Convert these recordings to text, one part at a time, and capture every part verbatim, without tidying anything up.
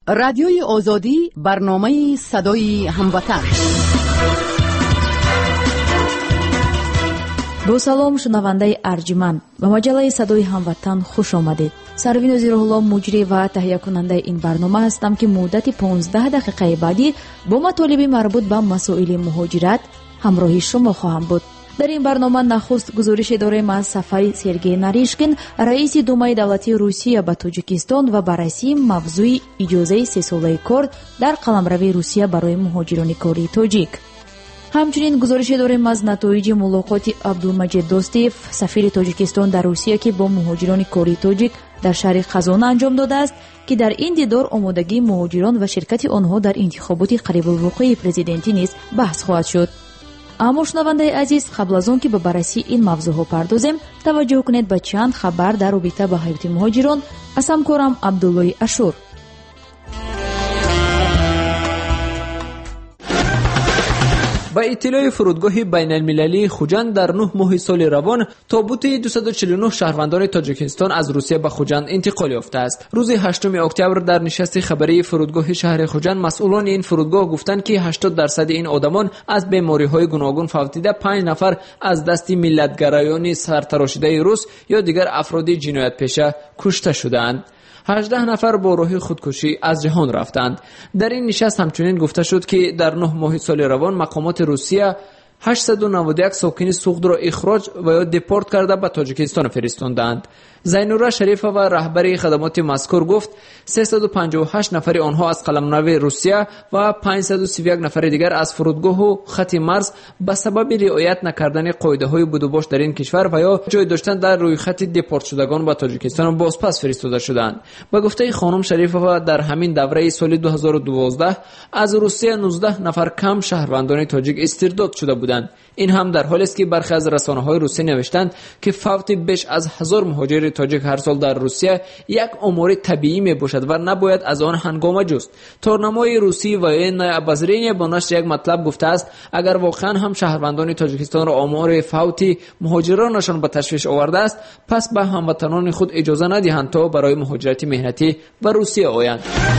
رادیوی آزادی، برنامه صدای هموطن. با سلام شنونده ارجمند، به مجله صدای هموطن خوش آمدید. سروین زیرالله مجری و تهیه کننده این برنامه هستم که مدت پانزده دقیقه بعدی با مطالب مربوط به مسائل مهاجرت همراه شما خواهم بود. در این برنامه نخست گزارش داریم از سفر سرگئی ناریشکین، رئیس دومای دولتی روسیه به تاجیکستان و بررسی موضوع اجازه سه ساله کار در قلمرو روسیه برای مهاجران کاری تاجیک. همچنین گزارش داریم از نتایج ملاقات عبدالمجید دوستیف، سفیر تاجیکستان در روسیه که با مهاجران کاری تاجیک در شهر خزان انجام داده است که در این دیدار آمادگی مهاجران و شرکت آنها در انتخابات قریب الوقوع پرزیدنتی نیز بحث خواهد شد. اما شنونده عزیز، قبل از آن که به بررسی این موضوع ها پردازیم، توجه کنید به چند خبر در رابطه با حیات مهاجران از همکارم عبدالله اشور. با اطلاع فرودگاه بین المللی خوجند در نه ماه سال روان، تابوت دویست و چهل و نه شهروندان تاجیکستان از روسیه به خوجند انتقال یافته است. روز هشتم اکتبر در نشست خبری فرودگاه شهر خوجند، مسئولان این فرودگاه گفتند که هشتاد درصد این آدمان از بیماری‌های گوناگون فوتیده، پنج نفر از دست ملت‌گرایان سرتراشیده روس یا دیگر افراد جنایت پیشه کشته شدند. هجده نفر با راه خودکشی از جهان رفتند. در این نشست همچنین گفته شد که در نه ماه سال روان مقامات روسیه هشتصد و نود و یک ساکن سوخت را اخراج و یا دپورت کرده به تاجیکستان فرستاندند. زینوره شریفه و رهبر خدمات مذکور گفت سیصد و پنجاه و هشت نفر آنها از قلمرو روسیه و پانصد و سی و یک نفر دیگر از فرودگاه و خط مرز به سبب رعایت نکردن قاعده‌های بود و باش در این کشور و یا جای داشتن در روی خط دپورت شدگان به تاجیکستان بازپس فرستاده شدند. به گفته خانم شریفه، در همین دوره سال دو هزار و دوازده از روسیه نوزده نفر کم شهروندان تاجیک استرداد شده بودند. این هم در حالی است که برخی از رسانه‌های روسی نوشتند که فوت بیش از هزار مهاجر تاجیک هر سال در روسیه یک امور طبیعی می باشد و نباید از آن هنگامه جست. تورنمای روسی و این ابازرین با نشر یک مطلب گفته است اگر واقعا هم شهروندان تاجیکستان را آمار فوت مهاجرانشان به تشویش آورده است، پس به هموطنان خود اجازه ندهند تا برای مهاجرت مهنتی به روسیه آیند.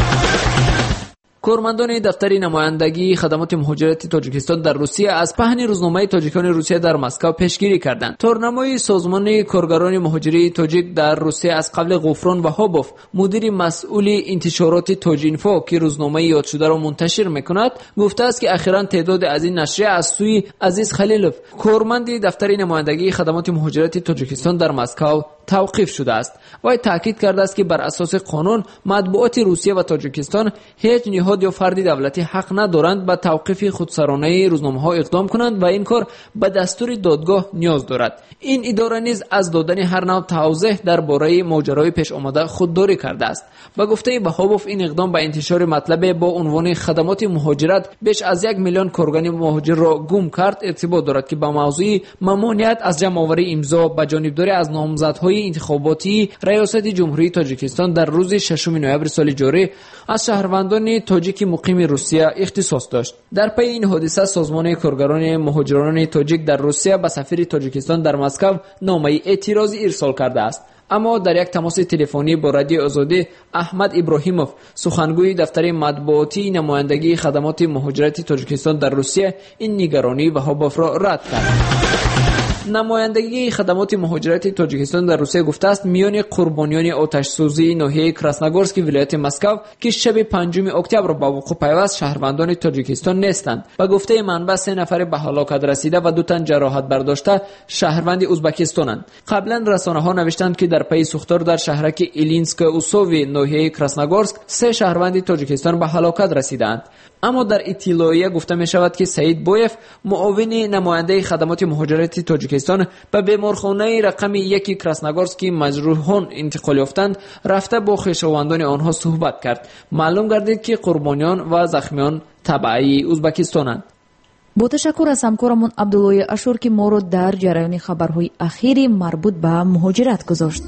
کارمندان دفتر نمایندگی خدمات مهاجرت تاجیکستان در روسیه از پهن روزنامه تاجیکان روسیه در مسکو پیشگیری کردند. تورنمای سازمان کارگران مهاجری تاجیک در روسیه از قبل غفران وهابوف، مدیر مسئول انتشارات تاجینفو که روزنامه یاد شده را منتشر میکند، گفته است که اخیراً تعداد از این نشریه از سوی عزیز خلیلوف، کارمند دفتر نمایندگی خدمات مهاجرت تاجیکستان در مسکو توقیف شده است. وی تاکید کرده است که بر اساس قانون مطبوعات روسیه و تاجیکستان هیچ نهاد یا فردی دولتی حق ندارند به توقیف خودسرانه روزنامه‌ها اقدام کنند و این کار به دستور دادگاه نیاز دارد. این اداره نیز از دادن هر نوع توضیح درباره ماجرای پیش آمده خودداری کرده است. به گفته وهابوف، این اقدام به انتشار مطلب با عنوان خدمات مهاجرت بیش از یک میلیون کارگر مهاجر را گم کرد ارتباط دارد که به موضوع ممانعت از جمع‌آوری امضا به جانبداری از نامزدهای انتخاباتی ریاست جمهوری تاجیکستان در روز ششم نوامبر سال جاری از شهروندان تاجیک مقیم روسیه اختصاص داشت. در پی این حادثه سازمان کارگران مهاجران تاجیک در روسیه به سفیر تاجیکستان در مسکو نامه اعتراضی ارسال کرده است. اما در یک تماس تلفنی با رادیو آزادی، احمد ابراهیموف، سخنگوی دفتر مطبوعاتی نمایندگی خدمات مهاجرت تاجیکستان در روسیه، این نگرانی وهابوف را رد کرد. نمایندگی خدمات مهاجرت تاجیکستان در روسیه گفته است میان قربانیان آتش سوزی ناحیه کراسنogorsk ولایت مسکو که شب پنجم اکتبر با وقوع پیوست شهروندان تاجیکستان نیستند. به گفته منبع سه نفر به هلاکت رسیده و دو تن جراحت برداشته شهروند ازبکستانند. قبلا رسانه‌ها نوشتند که در پی سوختار در شهرک ایلینسک اوسوی ناحیه کراسنogorsk سه شهروند تاجیکستان به هلاکت رسیدند. اما در اطلاعیه گفته می شود که سعید بویف، معاون نماینده خدمات مهاجرت تاجیکستان، به بیمارخانه رقم یک کراسنogorsk که مجروحان انتقال یافتند رفته با خویشاوندان آنها صحبت کرد. معلوم گردید که قربانیان و زخمیان تبعی ازبکستانند. با تشکر از همکارمون عبدالله اشور که ما رو در جریان خبرهای اخیری مربوط به مهاجرت گذاشت.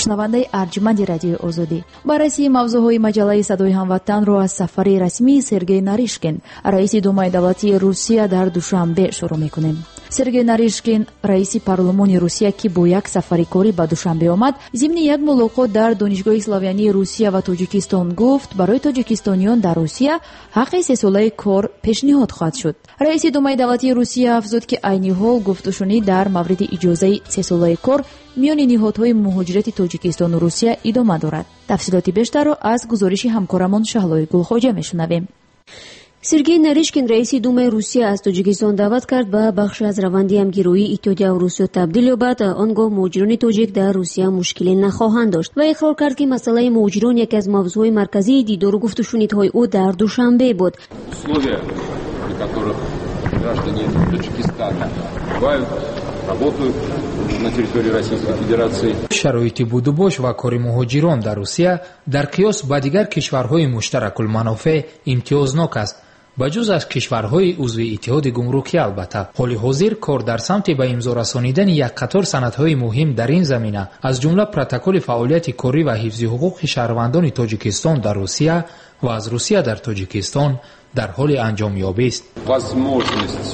шунавандаи арҷманди радиои озодӣ. барраси мавзӯъҳои маҷаллаи садои ҳамватанро аз сафари расмии Сергей Наришкин, раиси думаи давлатии Русия, дар душанбе шурӯъ мекунем. Сергей Наришкин, раиси парлумони Русия, ки бо як сафари корӣ ба Душанбе омад, зимни як мулоқот дар донишгоҳи славянии Русия ва Тоҷикистон гуфт, барои тоҷикистониён дар Русия ҳаққи сесолаи кор пешниҳод хоҳад шуд. раиси думаи давлатии Русия афзуд, ки айни ҳол гуфтушунӣ дар мавриди иҷозаи сесолаи кор миёни ниҳодҳои муҳоҷирати Тоҷикистону Русия идома дорад. тафсилоти бештарро аз гузориши ҳамкорамон Шаҳлои Гулхоҷа мешунавем. Сергей Наришкин, раиси думаи Русия, аз Тоҷикистон даъват кард ба бахше аз раванди ҳамгирӯии Иттиҳодия Аврусиё табдил ёбад. Он гоҳ муҳоҷирони тоҷик дар Русия мушкиле нахоҳанд дошт ва иқрор кард, ки масъалаи муҳоҷирон яке аз мавзӯъҳои марказии дидору гуфтушунидҳои ӯ дар Душанбе буд. Условия, при которых граждане Таджикистана бывают, работают на территории Российской Федерации. шароити будубош ва кори муҳоҷирон дар Русия дар қиёс ба дигар кишварҳои муштаракулманофеъ имтиёзнок аст, ба ҷуз аз кишварҳои узви иттиҳоди гумрукӣ. Албатта ҳоли ҳозир кор дар самти ба имзо расонидани як қатор санадҳои муҳим дар ин замина, аз ҷумла протоколи фаъолияти корӣ ва ҳифзи ҳуқуқи шаҳрвандони Тоҷикистон дар Русия ва аз Русия дар Тоҷикистон дар ҳоли анҷомёбист. Возможность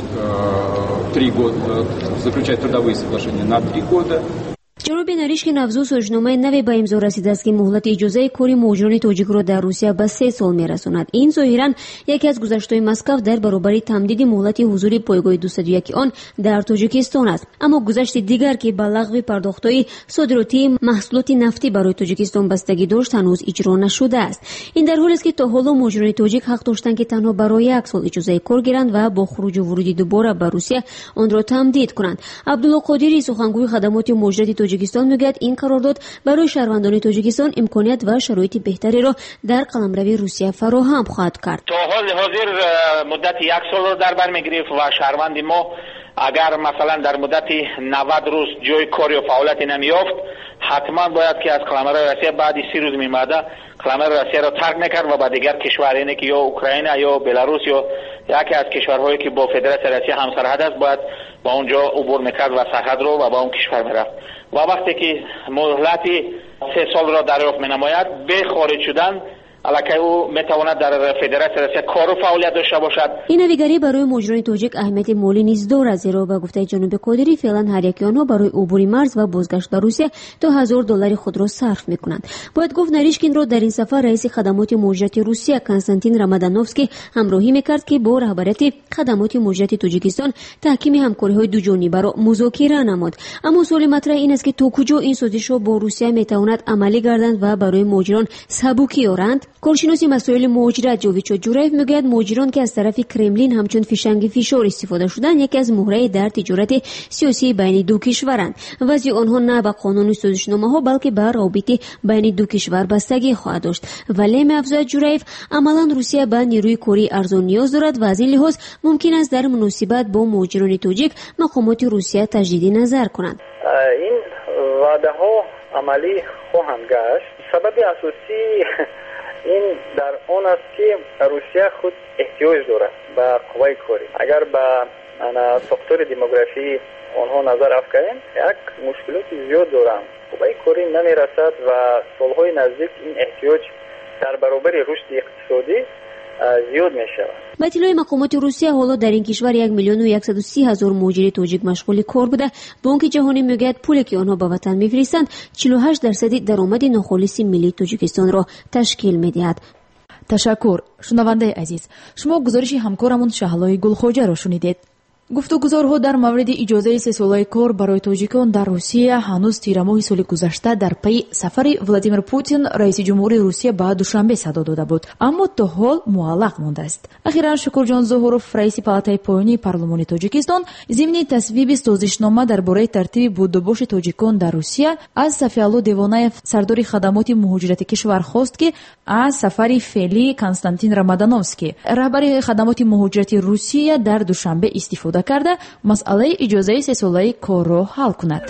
э, три года, заключать трудовые соглашения на три года. ҷаноби Наришкин афзуд, соҷномаи наве ба имзо расидааст, ки муҳлати иҷозаи кори муҳоҷирони тоҷикро дар Русия ба се сол мерасонад. ин зоҳиран яке аз гузаштҳои Москав дар баробари тамдиди муҳлати ҳузури пойгоҳи дуюм яки он дар Тоҷикистон аст. аммо гузашти дигар, ки ба лағви пардохтҳои содиротии маҳсулоти нафтӣ барои Тоҷикистон бастагӣ дошт, ҳанӯз иҷро нашудааст. ин дар ҳолест, ки то ҳоло муҳоҷирони тоҷик ҳақ доштанд, ки танҳо барои як сол иҷозаи кор гиранд ва бо хуруҷу вуруди дубора ба Русия онро тамдид кунанд. Абдулло Қодирӣ, сухангӯи хадамоти муҳоҷирати Тоҷикистон, мегӯяд, ин қарордод барои шаҳрвандони Тоҷикистон имконият ва шароити беҳтареро дар қаламрави Русия фароҳам хоҳад кард. то ҳоли ҳозир муддати як солро дар бар мегирифт ва шаҳрванди мо агар масалан дар муддати навад рӯз ҷои кор ё фаъолияте намеёфт, ҳатман бояд ки аз қаламрави Россия баъди си рӯз мемада қаламрави Россияро тарк мекард ва ба дигар кишвар, яъне ки ё Украина ё Беларус ё яке аз кишварҳое ки бо Федератсияи Россия ҳамсарҳад аст, бояд ба он ҷо убур мекард ва сарҳадро ва ба он кишвар мерафт. ва вақте ки муҳлати се солро дарёфт менамояд, бе хориҷ шудан аллакай ӯ метавонад дар Федератсияи Россия кору фаъолият дошта бошад. ин навигарӣ барои муҳоҷирони тоҷик аҳамияти молӣ низ дорад, зеро ба гуфтаи ҷаноби Қодирӣ феълан ҳар яки онҳо барои убури марз ва бозгашт ба Русия то ҳазор доллари худро сарф мекунанд. бояд гуфт, Наришкинро дар ин сафар раиси хадамоти муҳоҷирати Русия Константин Рамадановский ҳамроҳӣ мекард, ки бо раҳбарияти хадамоти муҳоҷирати Тоҷикистон таҳкими ҳамкориҳои дуҷонибаро музокира намуд. аммо суоли матраҳ ин аст, ки то куҷо ин созишҳо бо Русия метавонад амалӣ гарданд ва барои муҳоҷирон сабукӣ ёранд. коршиноси масоили муҳоҷират Ҷовид Шоҷураев мегӯяд, муҳоҷирон, ки аз тарафи Кремлин ҳамчун фишанги фишор истифода шуданд, яке аз муҳрае дар тиҷорати сиёсии байни ду кишваранд. вазъи онҳо на ба қонуни созишномаҳо, балки ба равобити байни ду кишвар бастагӣ хоҳад дошт. вале меафзояд Ҷураев, амалан Русия ба нерӯи кории арзон ниёз дорад ва аз ин лиҳоз мумкин аст дар муносибат бо муҳоҷирони тоҷик мақомоти Русия таҷдиди назар кунанд. ин ваъдаҳо амалӣ хоҳанд гашт. сабаби асосӣ ин дар он аст, ки Русия худ эҳтиёҷ дорад ба қувваи корӣ. агар ба сохтори демографии онҳо назар афканем, як мушкилоти зиёд доранд. қувваи корӣ намерасад ва солҳои наздик ин эҳтиёҷ дар баробари рушди иқтисодӣ зиёд мешавад. ба иттилои мақомоти Русия, ҳоло дар ин кишвар як миллиону яксаду си ҳазор муҳоҷири тоҷик машғули кор буда, Бонки ҷаҳонӣ мегӯяд, пуле ки онҳо ба ватан мефиристанд чилу ҳашт дарсади даромади нохолиси миллии Тоҷикистонро ташкил медиҳад. ташаккур. шунавандаи азиз, шумо гузориши ҳамкорамон Шаҳлои Гулхоҷаро шунидед. гуфтугузорҳо дар мавриди иҷозаи сесолаи кор барои тоҷикон дар Русия ҳанӯз тирамоҳи соли гузашта дар пайи сафари Владимир Путин, раиси ҷумҳури Русия, ба Душанбе садо дода буд, аммо то ҳол муаллақ мондааст. ахиран Шукурҷон Зуҳуров, раиси палатаи поёнии парлумони Тоҷикистон, зимни тасвиби созишнома дар бораи тартиби будубоши тоҷикон дар Русия аз Сафиалло Девонаев, сардори хадамоти муҳоҷирати кишвар, хост, ки аз сафари феълӣ Константин Рамадановский, раҳбари хадамоти муҳоҷирати Русия, дар Душанбе истифода карда масъалаи иҷозаи сесолаи корро ҳал кунад.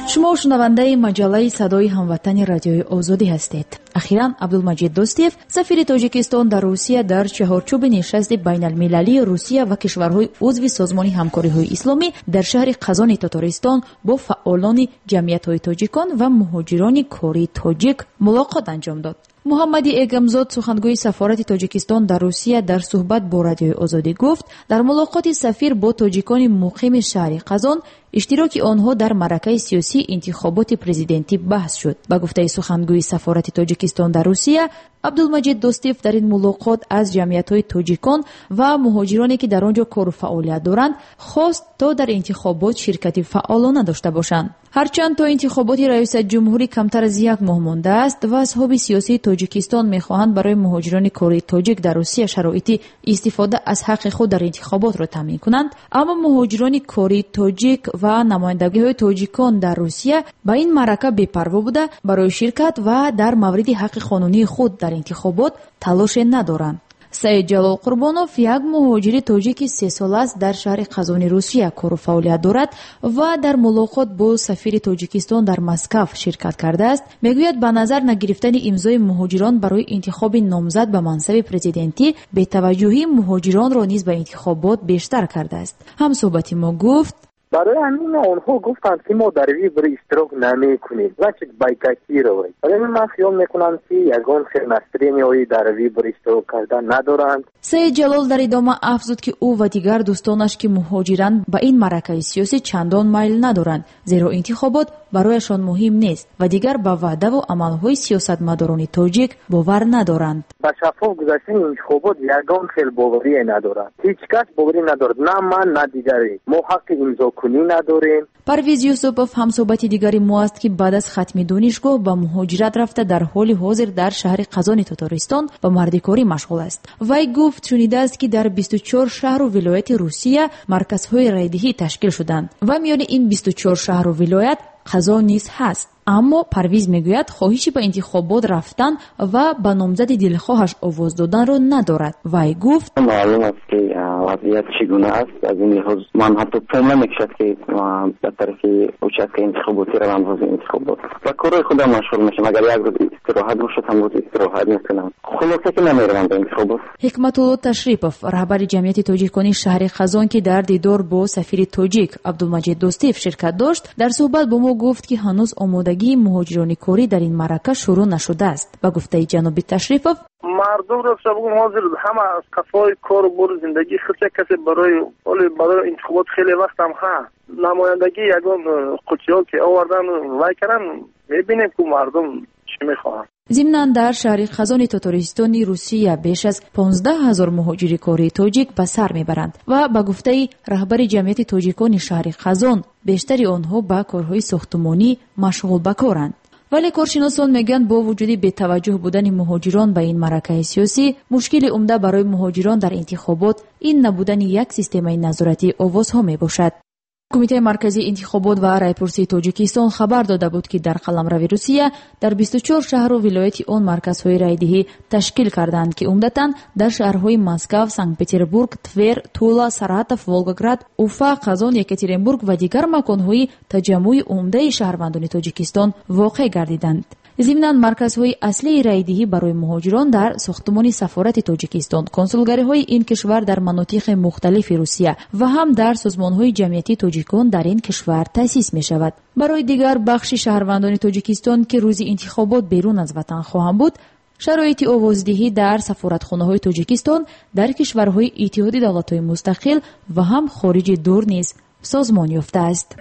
шумо шунавандаи маҷаллаи садои ҳамватани радиои озодӣ ҳастед. ахиран абдулмаҷид достиев, сафири тоҷикистон дар русия, дар чаҳорчӯби нишасти байналмилалии русия ва кишварҳои узви созмони ҳамкориҳои исломӣ дар шаҳри қазони Татаристон бо фаъолони ҷамъиятҳои тоҷикон ва муҳоҷирони кории тоҷик мулоқот анҷом дод. муҳаммади эгамзод, сухангӯи сафорати тоҷикистон дар русия, дар суҳбат бо радиои озодӣ гуфт, дар мулоқоти сафир бо тоҷикони муқими шаҳри қазон иштироки онҳо дар маъракаи сиёсии интихоботи президентӣ баҳс шуд. ба гуфтаи сухангӯи сафорати тоҷикистон дар русия, абдулмаҷид достиев дар ин мулоқот аз ҷамъиятҳои тоҷикон ва муҳоҷироне ки дар он ҷо кору фаъолият доранд хост то дар интихобот ширкати фаъолона дошта бошанд. ҳарчанд то интихоботи раисатҷумҳурӣ камтар аз як моҳ мондааст ва асҳоби сиёсии тоҷикистон мехоҳанд барои муҳоҷирони кории тоҷик дар русия шароити истифода аз ҳаққи худ дар интихоботро таъмин кунанд, аммо муҳоҷирони кории тоҷик ва намояндагиҳои тоҷикон дар русия ба ин маърака бепарво буда барои ширкат ва дар мавриди ҳаққи қонунии худ дар интихобот талоше надоранд. саид ҷалол қурбонов, як муҳоҷири тоҷики се сол аст, дар шаҳри қазони русия кору фаъолият дорад ва дар мулоқот бо сафири тоҷикистон дар Москав ширкат кардааст. мегӯяд ба назар нагирифтани имзои муҳоҷирон барои интихоби номзад ба мансаби президентӣ бетаваҷҷӯҳии муҳоҷиронро низ ба интихобот бештар кардааст. ҳамсуҳбати мо гуфт: برای همین آنها گفتند که ما در ویبر اشتراک نمی‌کنیم و چه بایکاتی روید. برای من خیال میکنم که یگان خیلی نسترینی هایی در ویبر اشتراک کردن ندارند. سید جلال در ادامه افزود که او و دیگر دوستانش که مهاجرند به این معرکه سیاسی چندان میل ندارند، زیرا انتخابات برایشان مهم نیست و دیگر به وعده و عملهای سیاستمداران تاجیک باور ندارند. به شفاف گذشتن انتخابات یگان خیلی باوری ندارند. هیچ کس باوری ندارد، نه من نه دیگری. ما حق امضا کنی نداریم. پرویز یوسفوف همصحبت دیگری ما است که بعد از ختم دانشگاه به مهاجرت رفته در حال حاضر در شهر قزان تاتارستان به مردکاری مشغول است. وی گفت شنیده است که در بیست و چهار شهر و ولایت روسیه مرکزهای رایدهی تشکیل شدند و میان این بیست و چهار شهر و ولایت قزان نیز هست. اما پرویز میگوید خواهشی به انتخابات رفتن و به نامزد دلخواهش آواز دادن را ندارد. وی گفت معلوم است که وضعیت چگونه است. از این لحاظ من حتی پا نمیکشد که به طرف اوچتک انتخاباتی روم روز انتخابات و کارهای خودم مشغول میشم. اگر یک روز استراحت باشد هم روز استراحت میکنم. خلاصه که نمیروم به انتخابات. حکمت‌الله تشریفوف، رهبر جمعیت تاجیکانی شهر قزان که در دیدار با سفیر تاجیک عبدالمجید دوستیف شرکت داشت، در صحبت با ما گفت که هنوز آمادگی مهاجران کوری در این معرکه شروع نشده است. با گفته جناب تشریفوف، مردم را بگم حاضر همه از قفای کار و بر زندگی خیلی کسی برای برای انتخابات خیلی وقت هم هست. نمایندگی یگان قوچی‌ها که آوردن وای کردن میبینیم که مردم چی میخواهند. ضمناً در شهر قزان تاتارستان روسیه بیش از پانزده هزار مهاجر کاری تاجیک به سر میبرند و با گفته رهبر جمعیت تاجیکان شهر قزان بیشتری آنها با کارهای ساختمانی مشغول به کارند. ولی کارشناسان میگن با وجود بی‌توجه بودن مهاجران به این معرکه سیاسی، مشکل عمده برای مهاجران در انتخابات این نبودن یک سیستم نظارتی آوازها میباشد. کمیته مرکزی انتخابات و رایپرسی تاجیکستان خبر داده بود که در قلمرو روسیه در بیست و چهار شهر و ولایت آن مرکزهای رایدهی تشکیل کردند که عمدتاً در شهرهای مسکو، سنت پترزبورگ، تور، تولا، ساراتوف، ولگوگراد، اوفا، قزان، یکاترینبورگ و دیگر مکانهای تجمع عمده شهروندان تاجیکستان واقع گردیدند. ضمناً مرکزهای اصلی رایدهی برای مهاجران در ساختمان سفارت تاجیکستان، کنسولگری‌های این کشور در مناطق مختلف روسیه و هم در سازمان‌های جمعیتی تاجیکان در این کشور تأسیس می‌شود. برای دیگر بخش شهروندان تاجیکستان که روز انتخابات بیرون از وطن خواهند بود، شرایط آوازدهی در سفارتخانه‌های تاجیکستان در کشورهای اتحاد دولت‌های مستقل و هم خارج دور نیز سازمان یافته است.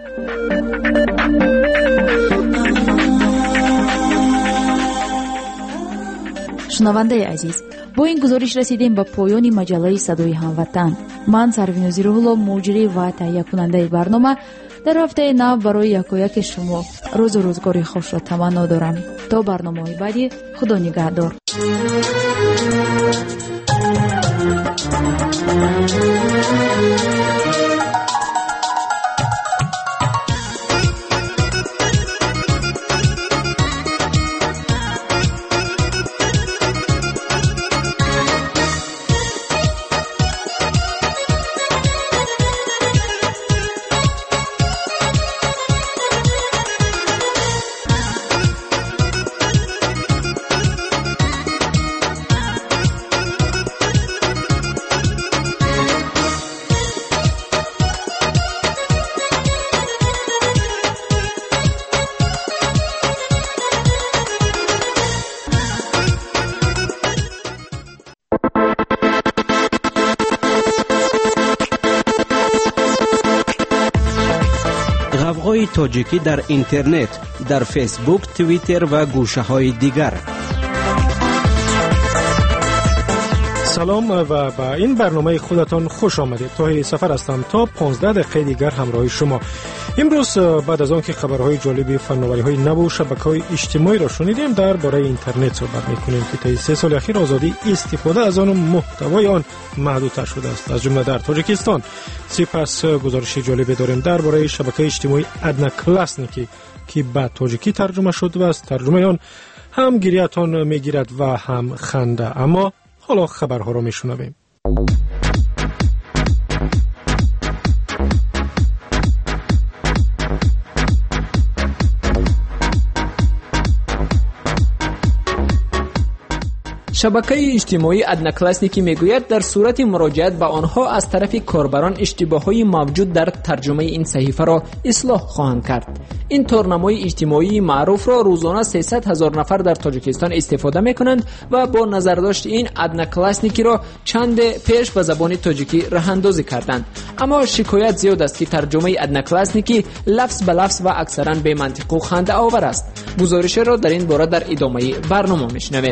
шунавандаи азиз, бо ин гузориш расидем ба поёни маҷаллаи садои ҳамватан. ман Сарвино Зирӯҳулло, муҷрӣ ва таҳиякунандаи барнома, дар ҳафтаи нав барои якояки шумо рӯзу рӯзгори хушро таманно дорам. то барномаҳои баъди, худо нигаҳдор. خبرهای تاجیکی در اینترنت، در فیسبوک، توییتر و گوشه‌های دیگر. سلام و با این برنامه خودتان خوش آمدید. توهی سفر هستم تا پانزده دقیقه دیگر همراه شما. امروز بعد از آن که خبرهای جالب فناوری‌های نو و شبکه‌های اجتماعی را شنیدیم، درباره اینترنت صحبت می‌کنیم که طی سه سال اخیر آزادی استفاده از آن و محتوای آن محدودتر شده است، از جمله در تاجیکستان. سپس گزارش جالب داریم درباره شبکه اجتماعی ادناکلاسنیکی که به تاجیکی ترجمه شد و از ترجمه آن هم گریه‌تان می‌گیرد و هم خنده. اما حالا خبرها را میشنویم. شبکه اجتماعی ادناکلاسنیکی میگوید در صورت مراجعت به آنها از طرف کاربران اشتباهات موجود در ترجمه این صحیفه را اصلاح خواهند کرد. این تورنمای اجتماعی معروف را روزانه سیصد هزار نفر در تاجیکستان استفاده میکنند و با نظرداشت این ادناکلاسنیکی را چند پیش به زبان تاجیکی راهاندازی کردند. اما شکایت زیاد است که ترجمه ادناکلاسنیکی لفظ به لفظ و اکثرا بی منطق و خنده آور است. گزارش را در این باره در ادامه برنامه میشنویم.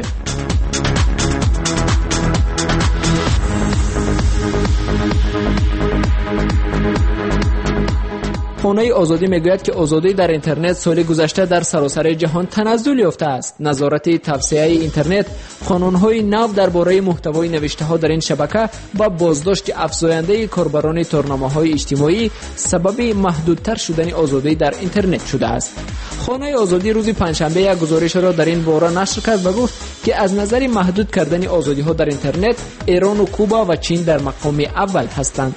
خانه آزادی میگوید که آزادی در اینترنت سال گذشته در سراسر جهان تنزل یافته است. نظارت توسعه اینترنت، قانون‌های نو درباره محتوای نوشته‌ها در این شبکه با بازداشت افزاینده کاربران تورنمه‌های اجتماعی سبب محدودتر شدن آزادی در اینترنت شده است. خانه آزادی روز پنجشنبه یک گزارش را در این باره نشر کرد و گفت که از نظر محدود کردن آزادی‌ها در اینترنت، ایران و کوبا و چین در مقام اول هستند.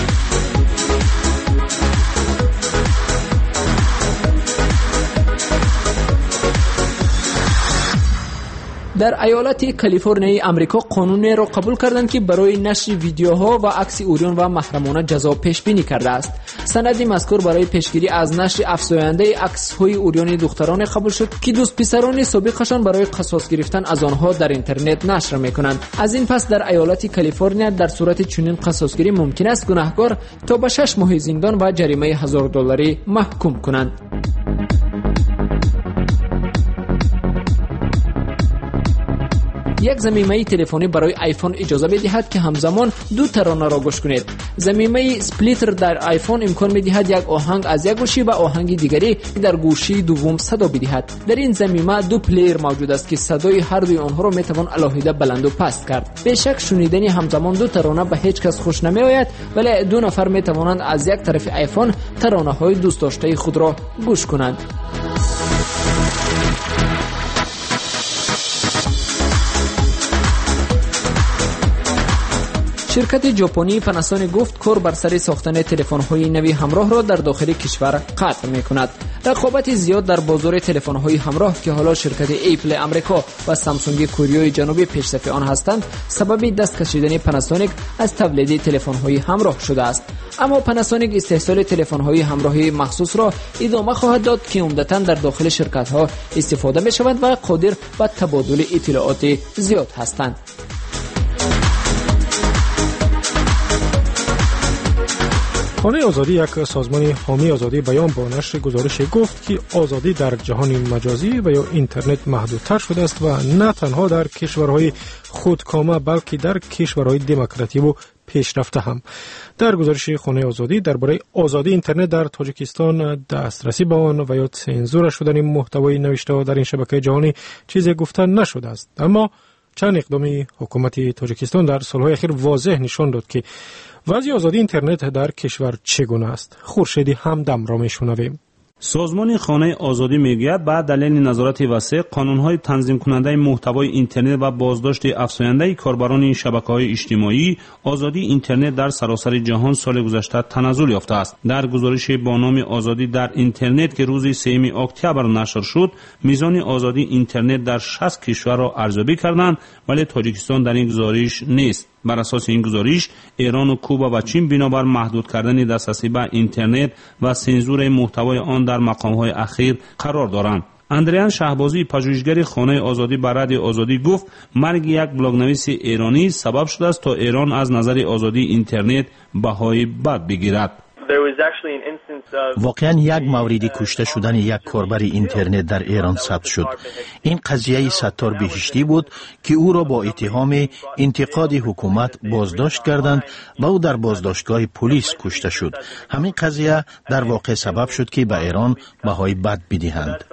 در ایالت کالیفرنیا آمریکا قانونی را قبول کردند که برای نشر ویدیوها و عکس اوریان و محرمانه جزا پیش بینی کرده است. سند مذکور برای پیشگیری از نشر افزاینده عکس‌های اوریان دختران قبول شد که دوست پسران سابقشان برای قصاص گرفتن از آنها در اینترنت نشر می‌کنند. از این پس در ایالت کالیفرنیا در صورت چنین قصاصگیری ممکن است گناهکار تا به شش ماه زندان و جریمه هزار دلاری محکوم کنند. یک ضمیمه تلفنی برای آیفون اجازه می‌دهد که همزمان دو ترانه را گوش کنید. ضمیمه اسپلیتر در آیفون امکان می‌دهد یک آهنگ از یک گوشی به آهنگ دیگری در گوشی دوم صدا بدهد. در این ضمیمه دو پلیر موجود است که صدای هر دوی آنها را می‌توان علاوه بلند و پست کرد. به شک شنیدن همزمان دو ترانه به هیچ کس خوش نمی‌آید، ولی دو نفر می‌توانند از یک طرف آیفون ترانه‌های دوست داشته خود را گوش کنند. شرکت ژاپنی پاناسونیک گفت کار بر سر ساختن تلفن‌های نوی همراه را در داخل کشور قطع می‌کند. رقابت زیاد در بازار تلفن‌های همراه که حالا شرکت اپل آمریکا و سامسونگ کره جنوبی پیشرفت آن هستند، سبب دست کشیدن پاناسونیک از تولید تلفن‌های همراه شده است. اما پاناسونیک استحصال تلفن‌های همراه مخصوص را ادامه خواهد داد که عمدتاً در داخل شرکت‌ها استفاده می‌شود و قادر به تبادل اطلاعات زیاد هستند. خانه آزادی، یک سازمان حامی آزادی بیان، با نشر گزارش گفت که آزادی در جهان مجازی و یا اینترنت محدودتر شده است و نه تنها در کشورهای خودکامه بلکه در کشورهای دموکراتیک و پیشرفته هم. در گزارش خانه آزادی درباره آزادی اینترنت در تاجیکستان، دسترسی به آن و یا سانسور شدن محتوای نوشته در این شبکه جهانی چیزی گفته نشده است. اما چند اقدامی حکومت تاجیکستان در سالهای اخیر واضح نشان داد که وضع آزادی اینترنت در کشور چگونه است. خورشیدی همدم را میشنویم. سازمان خانه آزادی میگوید بعد دلیل نظارت وسیع، قانون‌های تنظیم کننده محتوای اینترنت و بازداشت افزاینده کاربران شبکه‌های اجتماعی، آزادی اینترنت در سراسر جهان سال گذشته تنزل یافته است. در گزارش با نام آزادی در اینترنت که روز سوم اکتبر نشر شد، میزان آزادی اینترنت در شصت کشور را ارزیابی کردند، ولی تاجیکستان در این گزارش نیست. بر اساس این گزارش، ایران و کوبا و چین بنابر محدود کردن دسترسی به اینترنت و سانسور محتوای آن در مقام‌های اخیر قرار دارند. اندریان شهبازی، پژوهشگر خانه آزادی بر رادیو آزادی، گفت مرگ یک بلاگنویس ایرانی سبب شده است تا ایران از نظر آزادی اینترنت بهای بد بگیرد. واقعا یک موردی کشته شدن یک کاربر اینترنت در ایران ثبت شد. این قضیه ستار بهشتی بود که او را با اتهام انتقاد حکومت بازداشت کردند و او در بازداشتگاه پلیس کشته شد. همین قضیه در واقع سبب شد که به ایران بهای بد بدهند.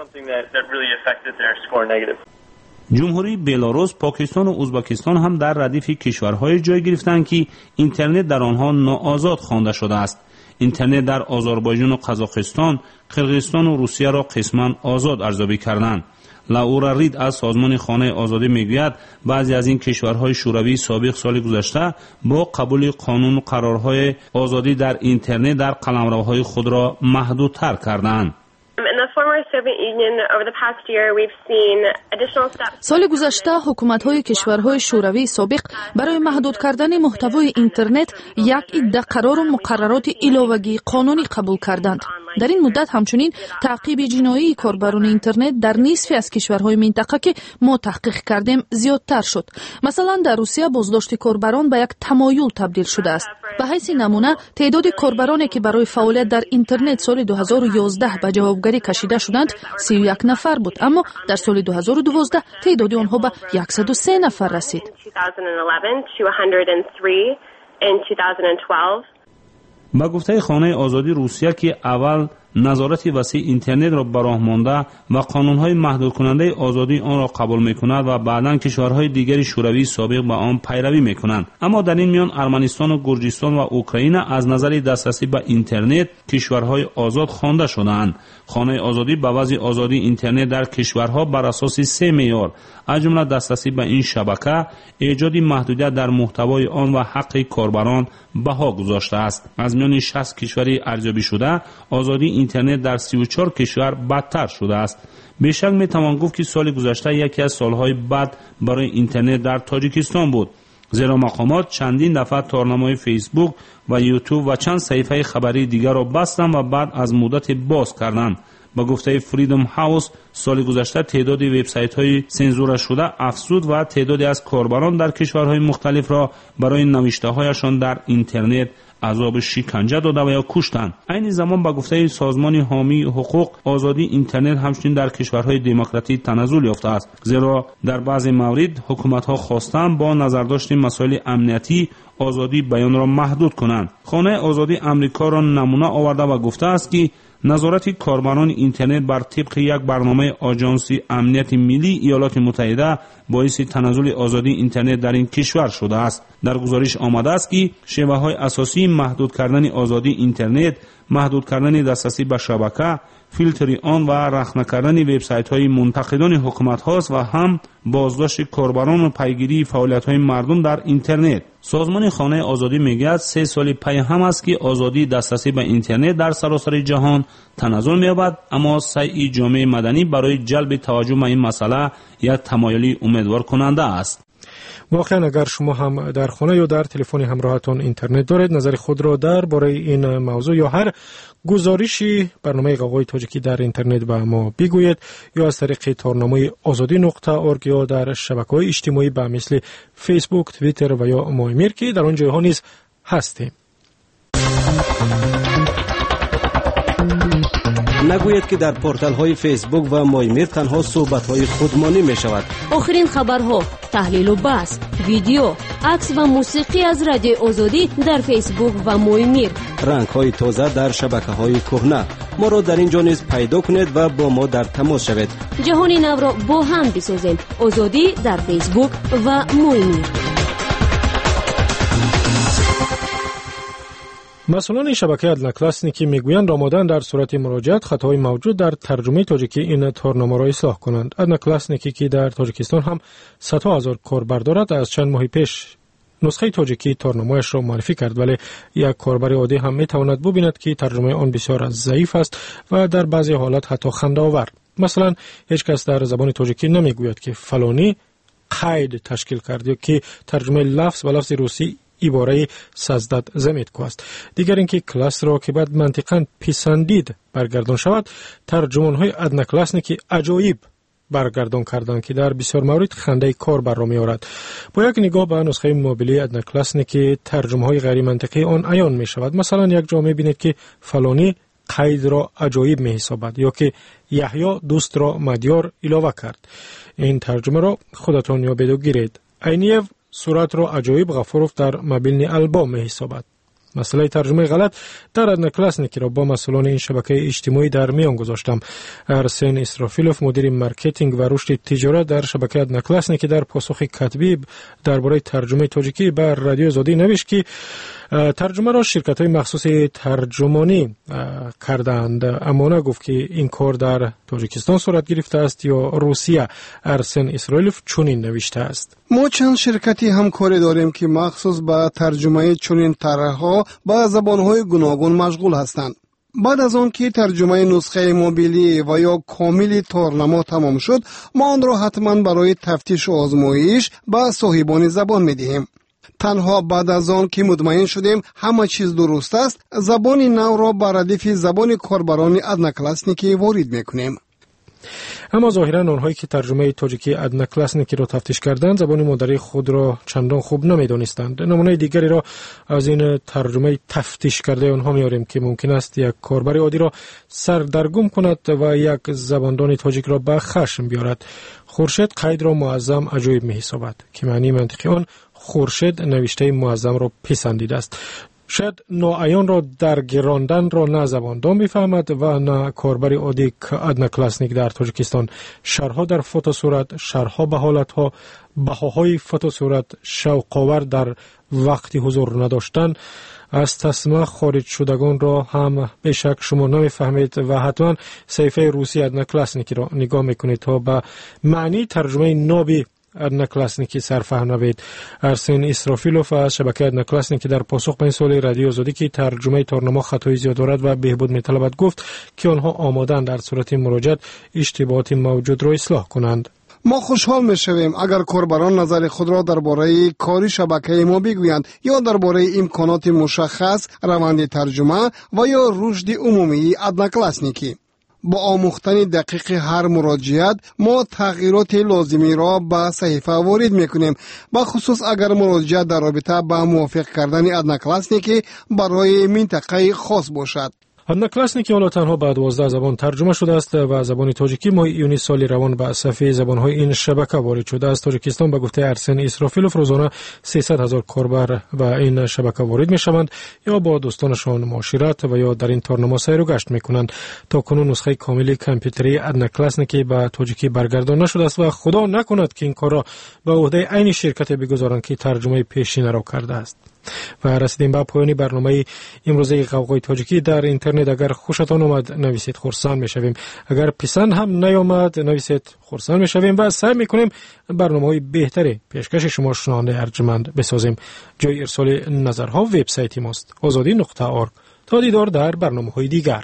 جمهوری بلاروس، پاکستان و ازبکستان هم در ردیف کشورهای جای گرفتند که اینترنت در آنها ناآزاد خوانده شده است. اینترنت در آذربایجان و قزاقستان، قرقیزستان و روسیه را قسماً آزاد ارزیابی کردند. لاورا رید از سازمان خانه آزادی میگوید بعضی از این کشورهای شوروی سابق سال گذشته با قبول قانون و قرارهای آزادی در اینترنت در قلمروهای خود را محدودتر کردند. سال گذشته حکومت‌های کشورهای شوروی سابق برای محدود کردن محتوای اینترنت یک عده قرار و مقررات علاوه‌ای قانونی قبول کردند. در این مدت همچنین تعقیب جنایی کاربران اینترنت در نصفی از کشورهای منطقه که ما تحقیق کردیم زیادتر شد. مثلا در روسیه بازداشت کاربران به یک تمایل تبدیل شده است. به حیث نمونه تعداد کاربرانی که برای فعالیت در اینترنت سال دو هزار و یازده به جوابگری کشیده شدند سی و یک نفر بود، اما در سال دو هزار و دوازده تعداد آنها به صد و سه نفر رسید. با گفته خانه آزادی روسیه که اول نظارت وسیع اینترنت را به راه مانده و قانون‌های محدود کننده آزادی آن را قبول می‌کند و بعداً کشورهای دیگری شوروی سابق به آن پیروی می‌کنند، اما در این میان ارمنستان و گرجستان و اوکراین از نظر دسترسی به اینترنت کشورهای آزاد خوانده شدند. خانه آزادی به وضع آزادی اینترنت در کشورها بر اساس سه معیار از جمله دسترسی به این شبکه، ایجاد محدودیت در محتوای آن و حق کاربران بها گذاشته است. از میان شصت کشوری ارزیابی شده آزادی اینترنت در سی و چهار کشور بدتر شده است. بیشک می توان گفت که سال گذشته یکی از سالهای بد برای اینترنت در تاجیکستان بود، زیرا مقامات چندین دفعه تارنمای فیسبوک و یوتیوب و چند صفحه خبری دیگر را بستند و بعد از مدت باز کردند. با گفته فریدم هاوس سال گذشته تعداد وبسایت‌های سانسور شده افزود و تعدادی از کاربران در کشورهای مختلف را برای نوشته‌هایشان در اینترنت عذاب شکنجه داده و یا کشتند. این زمان با گفته سازمان حامی حقوق آزادی اینترنت همچنین در کشورهای دموکراتیک تنزل یافته است، زیرا در بعضی موارد حکومت‌ها خواستند با نظرداشت مسائل امنیتی آزادی بیان را محدود کنند. خانه آزادی امریکا را نمونه آورده و گفته است که نظارت کاربران اینترنت بر طبق یک برنامه آژانس امنیت ملی ایالات متحده باعث تنزل آزادی اینترنت در این کشور شده است. در گزارش آمده است که شیوه‌های اساسی محدود کردن آزادی اینترنت، محدود کردن دسترسی به شبکه، فیلتر آن و رخنه کردن وبسایت‌های منتقدان حکومت هاست و هم بازداشت کاربران و پیگیری فعالیت‌های مردم در اینترنت. سازمان خانه آزادی میگوید سه سال پی هم است که آزادی دسترسی به اینترنت در سراسر جهان تنزل می‌یابد، اما سعی جامعه مدنی برای جلب توجه به این مسئله یک تمایلی امیدوار کننده است. واقعا اگر شما هم در خانه یا در تلفن همراهتان اینترنت دارید، نظر خود را درباره این موضوع یا هر گزارشی برنامه غوغای تاجیکی در اینترنت به ما بگویید یا از طریق تارنامه آزادی نقطه اورگ یا در شبکه‌های اجتماعی به مثل فیسبوک، توییتر و یا مایمیر که در آن جاها نیز هستیم. نگوید که در پورتال های فیسبوک و مایمیر تنها صحبت های خودمانی می شود. آخرین خبرها، تحلیل و بحث، ویدیو، عکس و موسیقی از رادیو آزادی در فیسبوک و مایمیر. رنگ های تازه در شبکه های کهنه. ما را در اینجا نیز پیدا کنید و با ما در تماس شوید. جهان نو را با هم بسازیم. آزادی در فیسبوک و مایمیر. مسئولان شبکه ادنکلاسنیکی میگویند آمادن در صورت مراجعت خطاهای موجود در ترجمه تاجیکی این تارنامه را اصلاح کنند. ادنکلاسنیکی که در تاجیکستان هم صدها هزار کاربر دارد از چند ماه پیش نسخه تاجیکی تارنامه‌اش را معرفی کرد، ولی یک کاربر عادی هم میتواند ببیند که ترجمه آن بسیار ضعیف است و در بعضی حالات حتی خنده‌آور. مثلا هیچ کس در زبان تاجیکی نمیگوید که فلانی قید تشکیل کرد یا که ترجمه لفظ به لفظ روسی عباره سزدت زمیتکو است. دیگر اینکه کلاس را که بعد منطقاً پسندید برگردان شود، ترجمان های ادنکلاسنیکی عجایب برگردان کردند که در بسیار مورد خنده کاربر را می‌آورد. با یک نگاه به نسخه موبیلی ادنا کلاسنیک ترجمه‌های غیر منطقی آن عیان می‌شود. مثلا یک جا می‌بینید که فلانی قید را عجایب می‌حسابد یا که یحیی دوست را مدیار علاوه کرد. این ترجمه را خودتان یابید و گیرید. عینیف صورت را عجایب غفوروف در مبین البا می‌حسابد. مسئله ترجمه غلط در ادنا کلاسنیک را با مسئولان این شبکه اجتماعی در میان گذاشتم. ارسن اسرافیلوف مدیر مارکتینگ و رشد تجارت در شبکه ادنا کلاسنیک در پاسخ کتبی درباره ترجمه تاجیکی بر رادیو آزادی نوشت که ترجمه را شرکت‌های مخصوص ترجمانی کردند، اما نگفت که این کار در تاجیکستان صورت گرفته است یا روسیه. ارسن اسرائیلوف چنین نوشته است: ما چند شرکتی همکاری داریم که مخصوص به ترجمه چنین طرح‌ها به زبان‌های گوناگون مشغول هستند. بعد از آن که ترجمه نسخه موبیلی و یا کامل تورنما تمام شد، ما آن را حتما برای تفتیش و آزمایش به صاحبان زبان می‌دهیم. تنها بعد از آن که مطمئن شدیم همه چیز درست است، زبان نو را بر ردیف زبان کاربران ادنا کلاسنیکی وارد میکنیم. اما ظاهرا آنهایی که ترجمه تاجیکی ادنا کلاسنیکی را تفتیش کردند زبان مادری خود را چندان خوب نمیدانستند. نمونه دیگری را از این ترجمه تفتیش کرده آنها میاریم که ممکن است یک کاربر عادی را سردرگم کند و یک زباندان تاجیک را به خشم بیارد. خورشید قید را معظم عجایب میحسابد که معنی منطقی آن خورشید نوشته معظم را پسندیده است. شاید ناعیان را در گراندن را نه زباندان بفهمد و نه کاربر عادی که ادنا کلاسنیک در تاجیکستان. شرح‌ها در فوتوصورت، شرح‌ها به حالت‌ها، بهاهای فوتوصورت، شوق‌آور در وقتی حضور نداشتن از تصمیم خارج شدگان را هم به شک شما نمیفهمید و حتما صفحه روسی ادنا کلاسنیکی را نگاه میکنید تا به معنی ترجمه نابی ادنا کلاسنیکی سرفهم نوید. ارسن اسرافیلوف از شبکه ادنا کلاسنیکی در پاسخ به این سوال رادیو آزادی که ترجمه تورنما خطای زیاد دارد و بهبود میطلبد گفت که آنها آماده‌اند در صورت مراجعت اشتباهات موجود را اصلاح کنند. ما خوشحال میشویم اگر کاربران نظر خود را درباره کاری شبکه ما بگویند یا درباره امکانات مشخص، روند ترجمه و یا رشد عمومی ادنا کلاسنیکی. با آموختن دقیق هر مراجعت ما تغییرات لازمی را به صحیفه وارد میکنیم، به خصوص اگر مراجعت در رابطه با موافق کردن ادنا کلاسنیکی برای منطقه خاص باشد. ادنا کلاسنیکی حالا تنها به دوازده زبان ترجمه شده است و زبان تاجیکی ماه یونی سال روان به صفحه زبان‌های این شبکه وارد شده است. تاجیکستان به گفته ارسن اسرافیلوف روزانه سیصد هزار کاربر به این شبکه وارد می‌شوند یا با دوستانشان معاشرت و یا در این تورنما سیر و گشت می‌کنند. تا کنون نسخه کامل کامپیوتری ادنا کلاسنیکی به تاجیکی برگردان نشده است و خدا نکند که این کار را به عهده عین شرکت بگذارند که ترجمه پیشین را کرده است. و رسیدیم به پایان برنامه امروزه غوغای تاجیکی در اینترنت. اگر خوشتان آمد نویسید خرسند میشویم، اگر پسند هم نیامد نویسید خرسند میشویم و سعی میکنیم برنامه‌های بهتری پیشکش شما شنونده ارجمند بسازیم. جای ارسال نظرها وبسایت ماست آزادی نقطه اورگ. تا دیدار در برنامه‌های دیگر.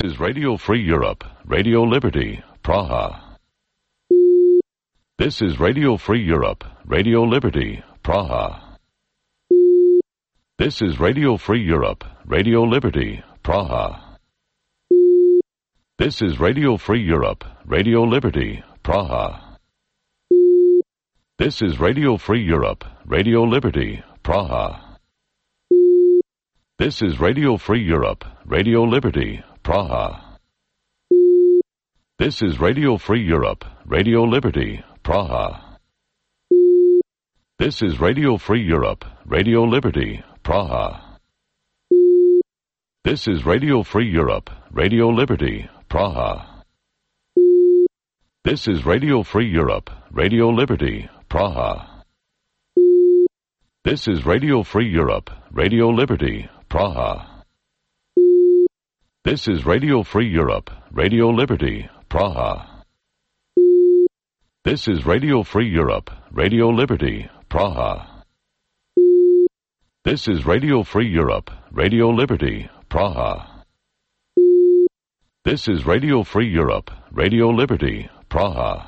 is Radio Free Europe, Radio Liberty, Praha. This is Radio Free Europe, Radio Liberty, Praha. This is Radio Free Europe, Radio Liberty, Praha. This is Radio Free Europe, Radio Liberty, Praha. This is Radio Free Europe, Radio Liberty, Praha. This is Radio Free Europe, Radio Liberty, Praha. This is Radio Free Europe, Radio Liberty, Praha. This is Radio Free Europe, Radio Liberty, Praha. This is Radio Free Europe, Radio Liberty, Praha. This is Radio Free Europe, Radio Liberty, Praha. This is Radio Free Europe, Radio Liberty, Praha. This is Radio Free Europe, Radio Liberty, Praha. This is Radio Free Europe, Radio Liberty, Praha. This is Radio Free Europe, Radio Liberty, Praha. This is Radio Free Europe, Radio Liberty, Praha.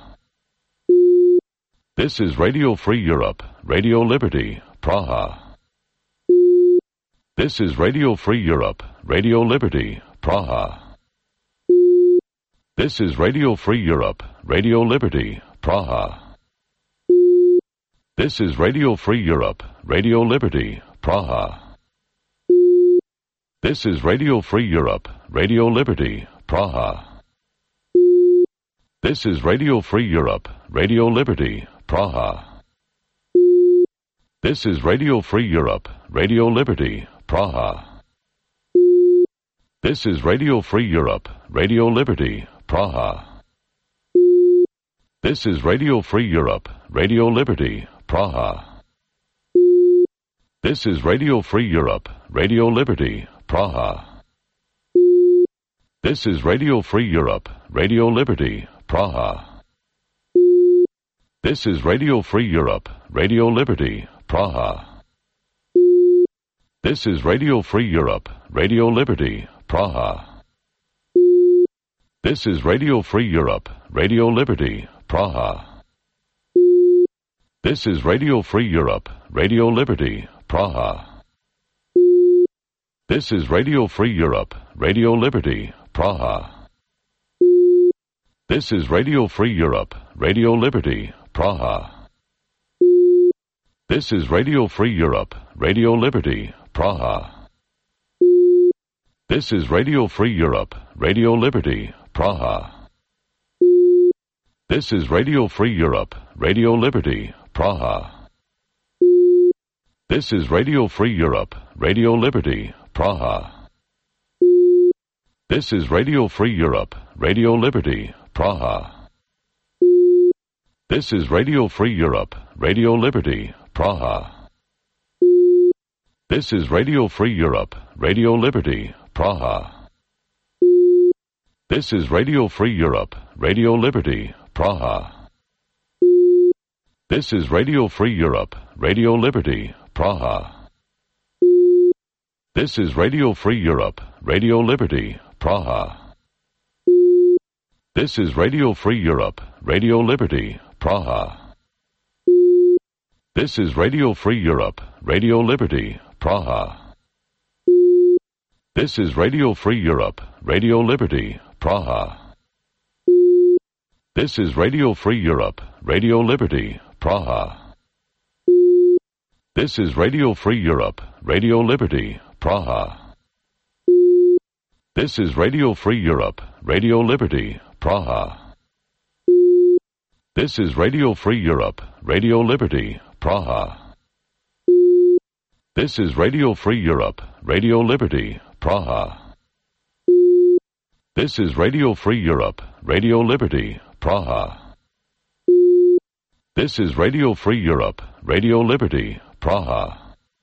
This is Radio Free Europe, Radio Liberty, Praha. This is Radio Free Europe, Radio Liberty, Praha. This is Radio Free Europe, Radio Liberty, Praha. This is Radio Free Europe, Radio Liberty, Praha. This is Radio Free Europe, Radio Liberty, Praha. This is Radio Free Europe, Radio Liberty, Praha. This is Radio Free Europe, Radio Liberty, Praha. This is Radio Free Europe, Radio Liberty, Praha. This is Radio Free Europe, Radio Liberty, Praha. This is Radio Free Europe, Radio Liberty, Praha. This is Radio Free Europe, Radio Liberty, Praha. This is Radio Free Europe, Radio Liberty, Praha. This is Radio Free Europe, Radio Liberty, Praha. This is Radio Free Europe, Radio Liberty, Praha. This is Radio Free Europe, Radio Liberty, Praha. This is Radio Free Europe, Radio Liberty, Praha. This is Radio Free Europe, Radio Liberty, Praha. This is Radio Free Europe, Radio Liberty, Praha. This is Radio Free Europe, Radio Liberty, Praha. This is Radio Free Europe, Radio Liberty, Praha. This is Radio Free Europe, Radio Liberty, Praha. This is Radio Free Europe, Radio Liberty, Praha. This is Radio Free Europe, Radio Liberty, Praha. This is Radio Free Europe, Radio Liberty, Praha. This is Radio Free Europe, Radio Liberty, Praha. This is Radio Free Europe, Radio Liberty, Praha. This is Radio Free Europe, Radio Liberty, Praha. This is Radio Free Europe, Radio Liberty, Praha. This is Radio Free Europe, Radio Liberty, Praha. This is Radio Free Europe, Radio Liberty, Praha. This is Radio Free Europe, Radio Liberty, Praha. This is Radio Free Europe, Radio Liberty, Praha. This is Radio Free Europe, Radio Liberty, Praha. This is Radio Free Europe, Radio Liberty, Praha. This is Radio Free Europe, Radio Liberty, Praha. This is Radio Free Europe, Radio Liberty, Praha. This is Radio Free Europe, Radio Liberty, Praha.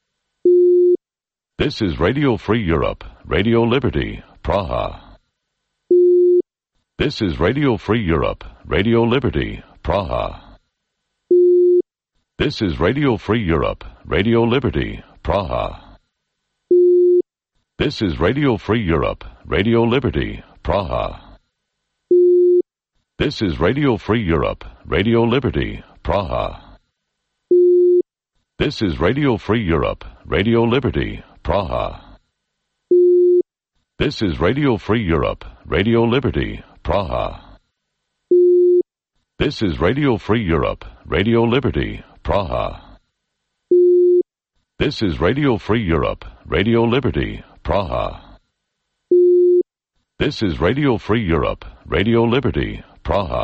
This is Radio Free Europe, Radio Liberty, Praha. This is Radio Free Europe, Radio Liberty, Praha. This is Radio Free Europe, Radio Liberty, Praha. This is Radio Free Europe, Radio Liberty, Praha. This is Radio Free Europe, Radio Liberty, Praha. This is Radio Free Europe, Radio Liberty, Praha. This is Radio Free Europe, Radio Liberty, Praha. This is Radio Free Europe, Radio Liberty, Praha. This is Radio Free Europe, Radio Liberty, Praha. This is Radio Free Europe, Radio Liberty, Praha.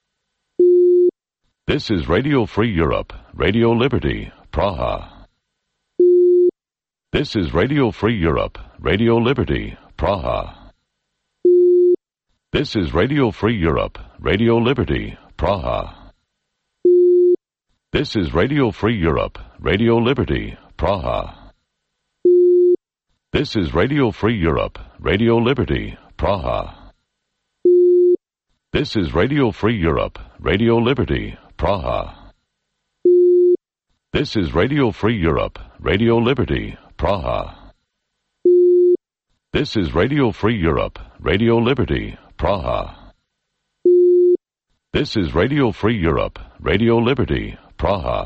This is Radio Free Europe, Radio Liberty, Praha. This is Radio Free Europe, Radio Liberty, Praha. This is Radio Free Europe, Radio Liberty, Praha. This is Radio Free Europe, Radio Liberty, Praha. This is Radio Free Europe, Radio Liberty, Praha. This is Radio Free Europe, Radio Liberty, Praha. This is Radio Free Europe, Radio Liberty, Praha. This is Radio Free Europe, Radio Liberty, Praha. This is Radio Free Europe, Radio Liberty, Praha.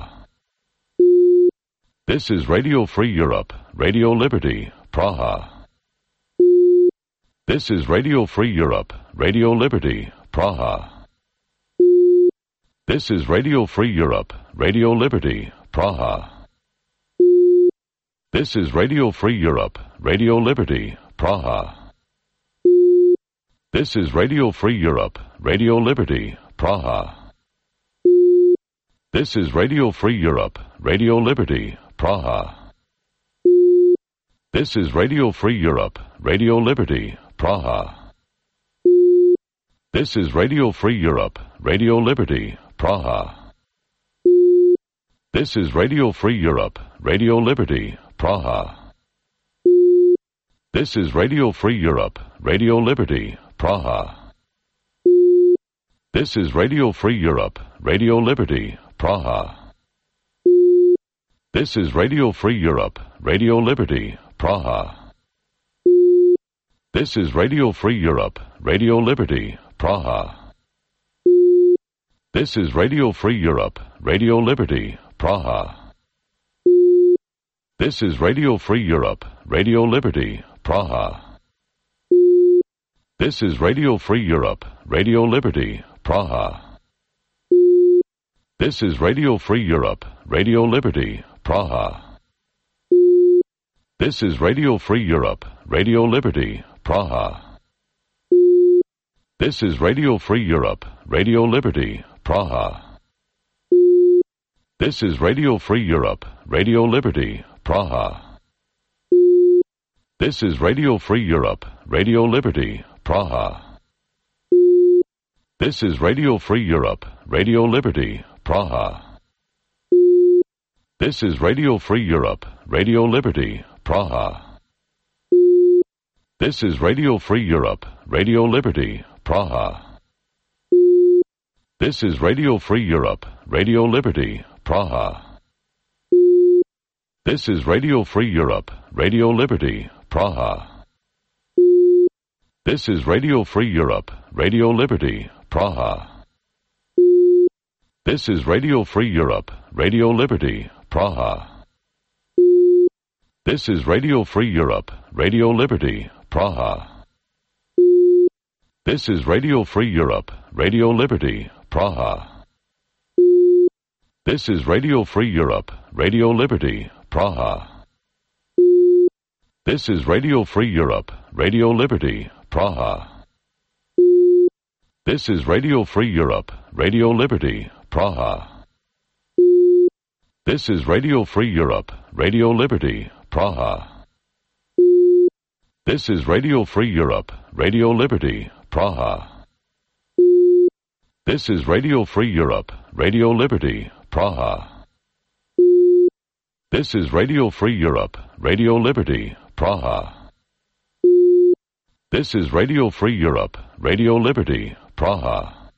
This is Radio Free Europe, Radio Liberty, Praha. This is Radio Free Europe, Radio Liberty, Praha. This is Radio Free Europe, Radio Liberty, Praha. This is Radio Free Europe, Radio Liberty, Praha. This is Radio Free Europe, Radio Liberty, Praha. This is Radio Free Europe, Radio Liberty, Praha. This is Radio Free Europe, Radio Liberty, Praha. This is Radio Free Europe, Radio Liberty, Praha. This is Radio Free Europe, Radio Liberty, Praha. This is Radio Free Europe, Radio Liberty, Praha. This is Radio Free Europe, Radio Liberty, Praha. This is Radio Free Europe, Radio Liberty, Praha. This is Radio Free Europe, Radio Liberty, Praha. This is Radio Free Europe, Radio Liberty, Praha. This is Radio Free Europe, Radio Liberty, Praha. This is Radio Free Europe, Radio Liberty, Praha. This is Radio Free Europe, Radio Liberty, Praha. This is Radio Free Europe, Radio Liberty, Praha. This is Radio Free Europe, Radio Liberty, Praha. This is Radio Free Europe, Radio Liberty, Praha. This is Radio Free Europe, Radio Liberty, Praha. This is Radio Free Europe, Radio Liberty, Praha. This is Radio Free Europe, Radio Liberty, Praha. This is Radio Free Europe, Radio Liberty, Praha. This is Radio Free Europe, Radio Liberty, Praha. This is Radio Free Europe, Radio Liberty, Praha. This is Radio Free Europe, Radio Liberty, Praha. This is Radio Free Europe, Radio Liberty, Praha. This is Radio Free Europe, Radio Liberty, Praha. This is Radio Free Europe, Radio Liberty, Praha. This is Radio Free Europe, Radio Liberty, Praha. This is Radio Free Europe, Radio Liberty, Praha. This is Radio Free Europe, Radio Liberty, Praha. This is Radio Free Europe, Radio Liberty, Praha. This is Radio Free Europe, Radio Liberty, Praha. This is Radio Free Europe, Radio Liberty, Praha. This is Radio Free Europe, Radio Liberty, Praha. This is Radio Free Europe, Radio Liberty, Praha.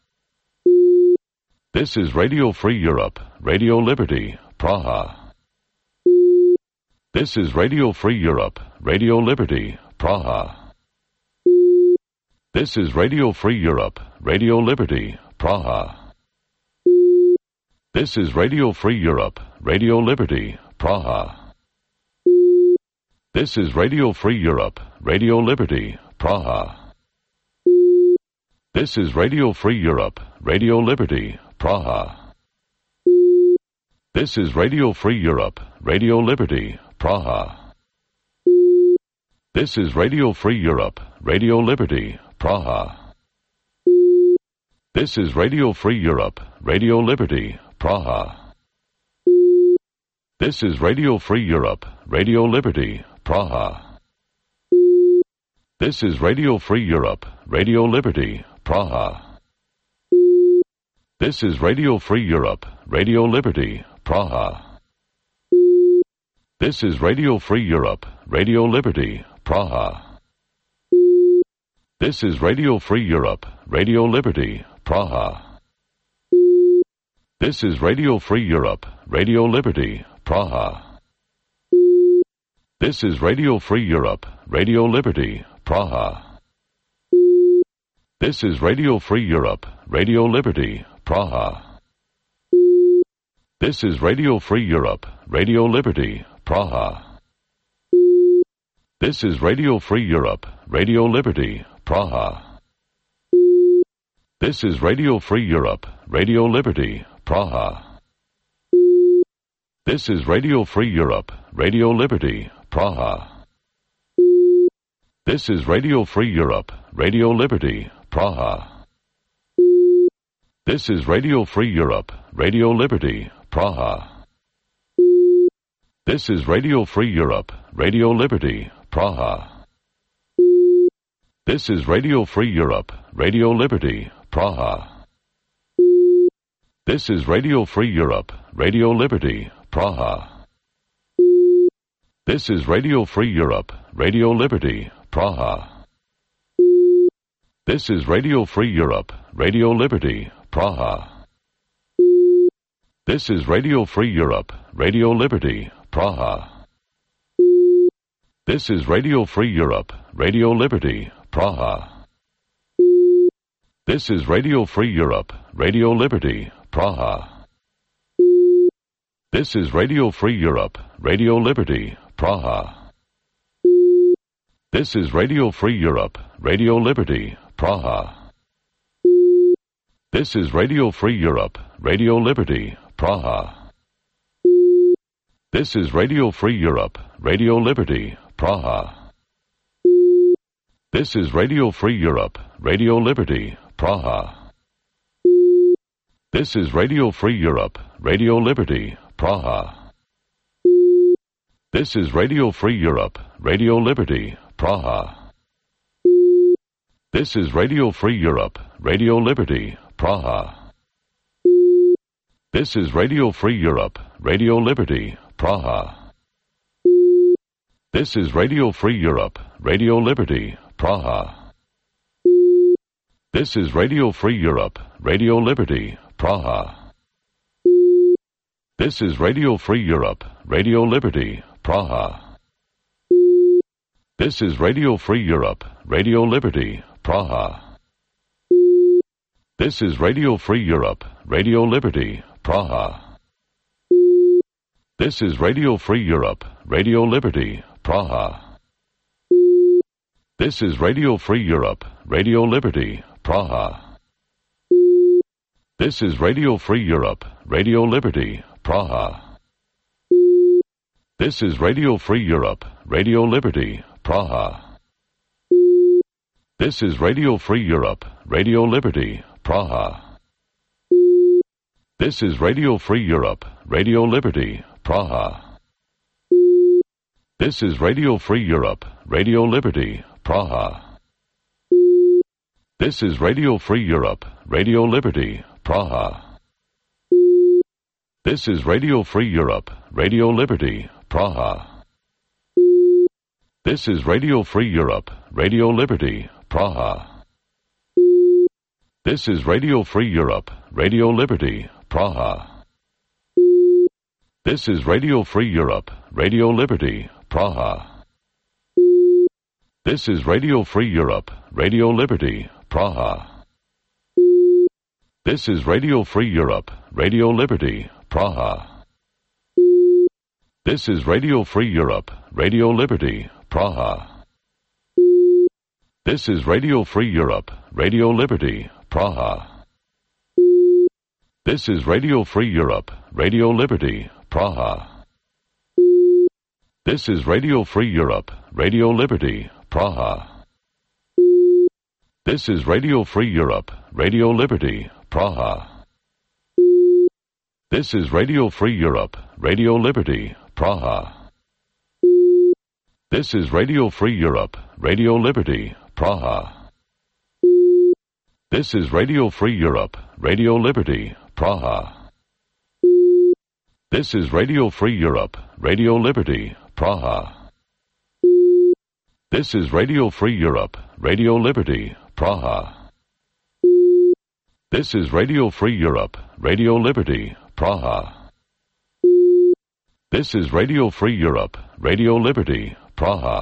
This is Radio Free Europe, Radio Liberty, Praha. This is Radio Free Europe, Radio Liberty, Praha. This is Radio Free Europe, Radio Liberty, Praha. This is Radio Free Europe, Radio Liberty, Praha. This is Radio Free Europe, Radio Liberty, Praha. This is Radio Free Europe, Radio Liberty, Praha. This is Radio Free Europe, Radio Liberty, Praha. This is Radio Free Europe, Radio Liberty, Praha. This is Radio Free Europe, Radio Liberty, Praha. This is Radio Free Europe, Radio Liberty, Praha. This is Radio Free Europe, Radio Liberty, Praha. This is Radio Free Europe, Radio Liberty, Praha. This is Radio Free Europe, Radio Liberty, Praha. This is Radio Free Europe, Radio Liberty, Praha. This is Radio Free Europe, Radio Liberty, Praha. This is Radio Free Europe, Radio Liberty, Praha. This is Radio Free Europe, Radio Liberty, Praha. This is Radio Free Europe, Radio Liberty, Praha. This is Radio Free Europe, Radio Liberty, Praha. This is Radio Free Europe, Radio Liberty, Praha. This is Radio Free Europe, Radio Liberty, Praha. This is Radio Free Europe, Radio Liberty, Praha. This is Radio Free Europe, Radio Liberty, Praha. This is Radio Free Europe, Radio Liberty, Praha. This is Radio Free Europe, Radio Liberty, Praha. This is Radio Free Europe, Radio Liberty, Praha. This is Radio Free Europe, Radio Liberty, Praha. This is Radio Free Europe, Radio Liberty, Praha. This is Radio Free Europe, Radio Liberty, Praha. This is Radio Free Europe, Radio Liberty, Praha. This is Radio Free Europe, Radio Liberty, Praha. This is Radio Free Europe, Radio Liberty, Praha. This is Radio Free Europe, Radio Liberty, Praha. This is Radio Free Europe, Radio Liberty, Praha. This is Radio Free Europe, Radio Liberty, Praha. This is Radio Free Europe, Radio Liberty, Praha. This is Radio Free Europe, Radio Liberty, Praha. This is Radio Free Europe, Radio Liberty, Praha. This is Radio Free Europe, Radio Liberty, Praha. This is Radio Free Europe, Radio Liberty, Praha. This is Radio Free Europe, Radio Liberty, Praha. This is Radio Free Europe, Radio Liberty, Praha. This is Radio Free Europe, Radio Liberty, Praha. This is Radio Free Europe, Radio Liberty, Praha. This is Radio Free Europe, Radio Liberty, Praha. This is Radio Free Europe, Radio Liberty, Praha. This is Radio Free Europe, Radio Liberty, Praha. This is Radio Free Europe, Radio Liberty, Praha. This is Radio Free Europe, Radio Liberty, Praha. This is Radio Free Europe, Radio Liberty, Praha. This is Radio Free Europe, Radio Liberty, Praha. This is Radio Free Europe, Radio Liberty, Praha. This is Radio Free Europe, Radio Liberty, Praha. This is Radio Free Europe, Radio Liberty, Praha. This is Radio Free Europe, Radio Liberty, Praha. This is Radio Free Europe, Radio Liberty, Praha. This is Radio Free Europe, Radio Liberty, Praha. This is Radio Free Europe, Radio Liberty, Praha. This is Radio Free Europe, Radio Liberty, Praha. This is Radio Free Europe, Radio Liberty, Praha. This is Radio Free Europe, Radio Liberty, Praha. This is Radio Free Europe, Radio Liberty, Praha. This is Radio Free Europe, Radio Liberty, Praha. This is Radio Free Europe, Radio Liberty, Praha. This is Radio Free Europe, Radio Liberty, Praha. This is Radio Free Europe, Radio Liberty, Praha. This is Radio Free Europe, Radio Liberty, Praha. This is Radio Free Europe, Radio Liberty, Praha. This is Radio Free Europe, Radio Liberty, Praha. This is Radio Free Europe, Radio Liberty, Praha. This is Radio Free Europe, Radio Liberty, Praha.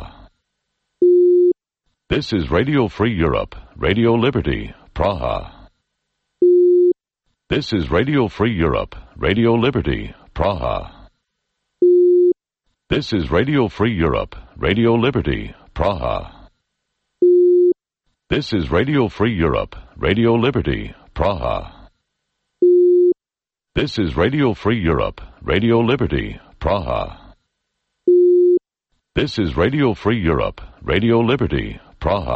This is Radio Free Europe, Radio Liberty, Praha. This is Radio Free Europe, Radio Liberty, Praha. This is Radio Free Europe, Radio Liberty, Praha. This is Radio Free Europe, Radio Liberty, Praha. This is Radio Free Europe, Radio Liberty, Praha. This is Radio Free Europe, Radio Liberty, Praha.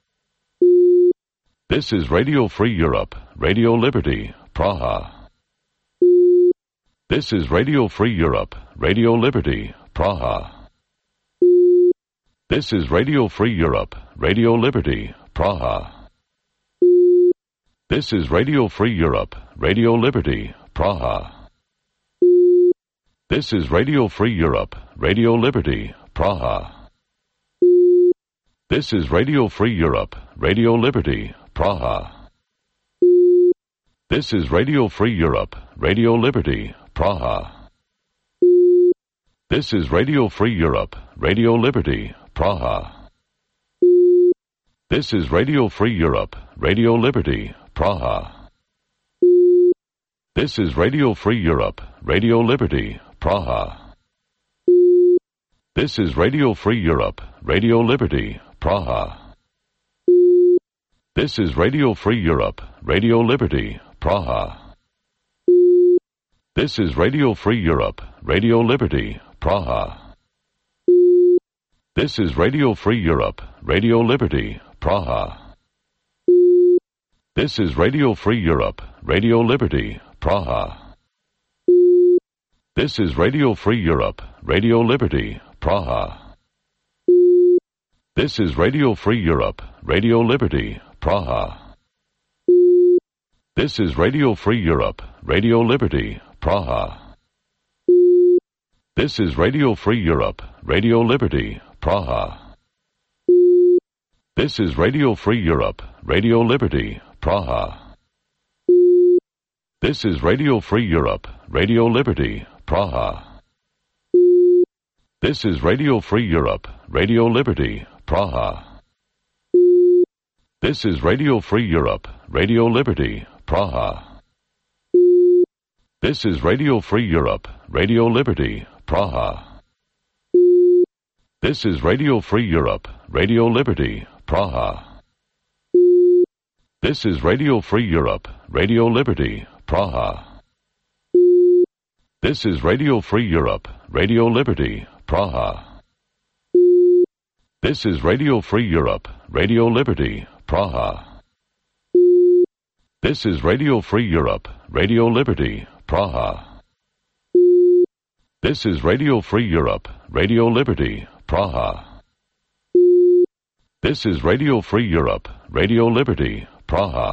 This is Radio Free Europe, Radio Liberty, Praha. This is Radio Free Europe, Radio Liberty, Praha. This is Radio Free Europe, Radio Liberty, Praha. This is Radio Free Europe, Radio Liberty, Praha. This is Radio Free Europe, Radio Liberty, Praha. This is Radio Free Europe, Radio Liberty, Praha. This is Radio Free Europe, Radio Liberty, Praha. This is Radio Free Europe, Radio Liberty, Praha. This is Radio Free Europe, Radio Liberty, Praha. This is Radio Free Europe, Radio Liberty, Praha. This is Radio Free Europe, Radio Liberty, Praha. This is Radio Free Europe, Radio Liberty, Praha. This is Radio Free Europe, Radio Liberty, Praha. This is Radio Free Europe, Radio Liberty, Praha. This is Radio Free Europe, Radio Liberty, Praha. This is Radio Free Europe, Radio Liberty, Praha. This is Radio Free Europe, Radio Liberty, Praha. This is Radio Free Europe, Radio Liberty, Praha. This is Radio Free Europe, Radio Liberty, Praha. This is Radio Free Europe, Radio Liberty, Praha. This is Radio Free Europe, Radio Liberty, Praha. This is Radio Free Europe, Radio Liberty, Praha. This is Radio Free Europe, Radio Liberty, Praha. This is Radio Free Europe, Radio Liberty, Praha. This is Radio Free Europe, Radio Liberty, Praha. This is Radio Free Europe, Radio Liberty, Praha. This is Radio Free Europe, Radio Liberty, Praha. This is Radio Free Europe, Radio Liberty, Praha. This is Radio Free Europe, Radio Liberty, Praha. This is Radio Free Europe, Radio Liberty, Praha. This is Radio Free Europe, Radio Liberty, Praha.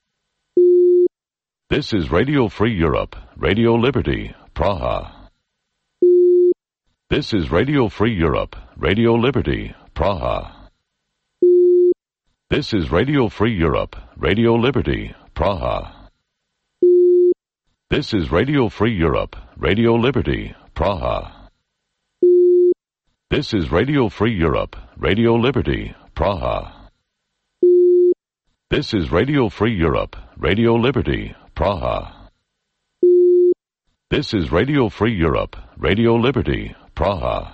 This is Radio Free Europe, Radio Liberty, Praha. This is Radio Free Europe, Radio Liberty, Praha. This is Radio Free Europe, Radio Liberty, Praha. This is Radio Free Europe, Radio Liberty, Praha. This is Radio Free Europe, Radio Liberty, Praha. This is Radio Free Europe, Radio Liberty, Praha. This is Radio Free Europe, Radio Liberty, Praha.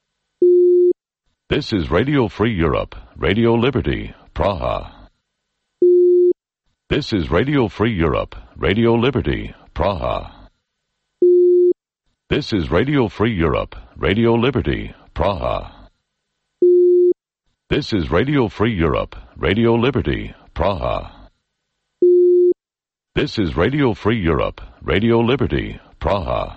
This is Radio Free Europe, Radio Liberty, Praha. This is Radio Free Europe, Radio Liberty, Praha. This is Radio Free Europe, Radio Liberty, Praha. This is Radio Free Europe, Radio Liberty, Praha. This is Radio Free Europe, Radio Liberty, Praha.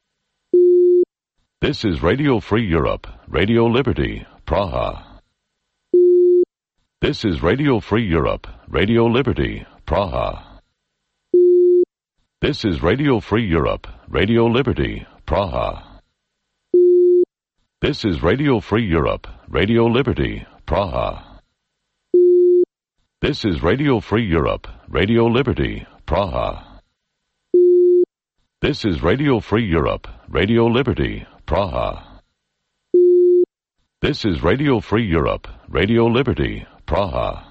This is Radio Free Europe, Radio Liberty, Praha. This is Radio Free Europe, Radio Liberty, Praha. This is Radio Free Europe, Radio Liberty, Praha. This is Radio Free Europe, Radio Liberty, Praha. This is Radio Free Europe, Radio Liberty, Praha. This is Radio Free Europe, Radio Liberty, Praha. This is Radio Free Europe, Radio Liberty, Praha.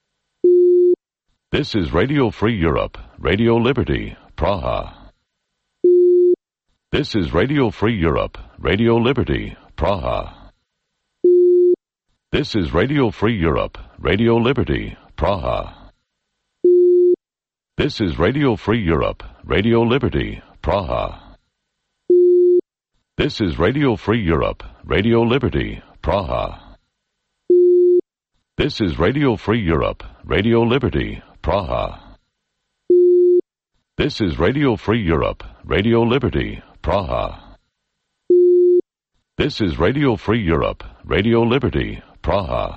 This is Radio Free Europe, Radio Liberty, Praha. This is Radio Free Europe, Radio Liberty, Praha. This is Radio Free Europe, Radio Liberty, Praha. This is Radio Free Europe, Radio Liberty, Praha. This is Radio Free Europe, Radio Liberty, Praha. This is Radio Free Europe, Radio Liberty, Praha. This is Radio Free Europe, Radio Liberty, Praha. This is Radio Free Europe, Radio Liberty, Praha.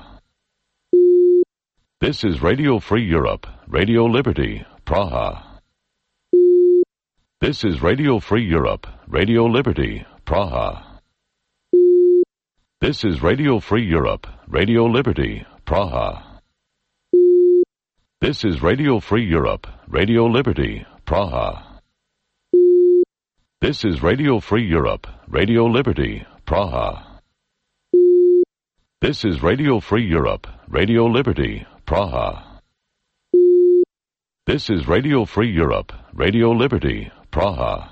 This is Radio Free Europe, Radio Liberty, Praha. This is Radio Free Europe, Radio Liberty, Praha. This is Radio Free Europe, Radio Liberty, Praha. This is Radio Free Europe, Radio Liberty, Praha. This is Radio Free Europe, Radio Liberty, Praha. This is Radio Free Europe, Radio Liberty, Praha. This is Radio Free Europe, Radio Liberty, Praha.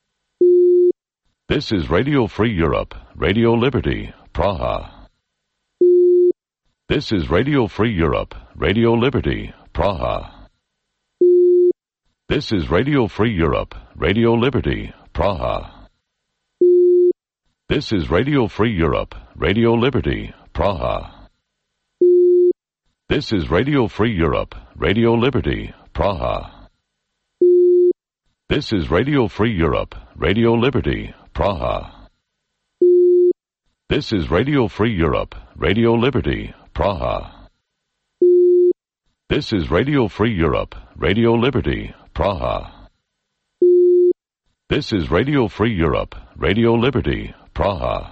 This is Radio Free Europe, Radio Liberty, Praha. This is Radio Free Europe, Radio Liberty, Praha. This is Radio Free Europe, Radio Liberty, Praha. This is Radio Free Europe, Radio Liberty, Praha. This is Radio Free Europe, Radio Liberty, Praha. This is Radio Free Europe, Radio Liberty, Praha. This is Radio Free Europe, Radio Liberty, Praha. This is Radio Free Europe, Radio Liberty, Praha. This is Radio Free Europe, Radio Liberty, Praha.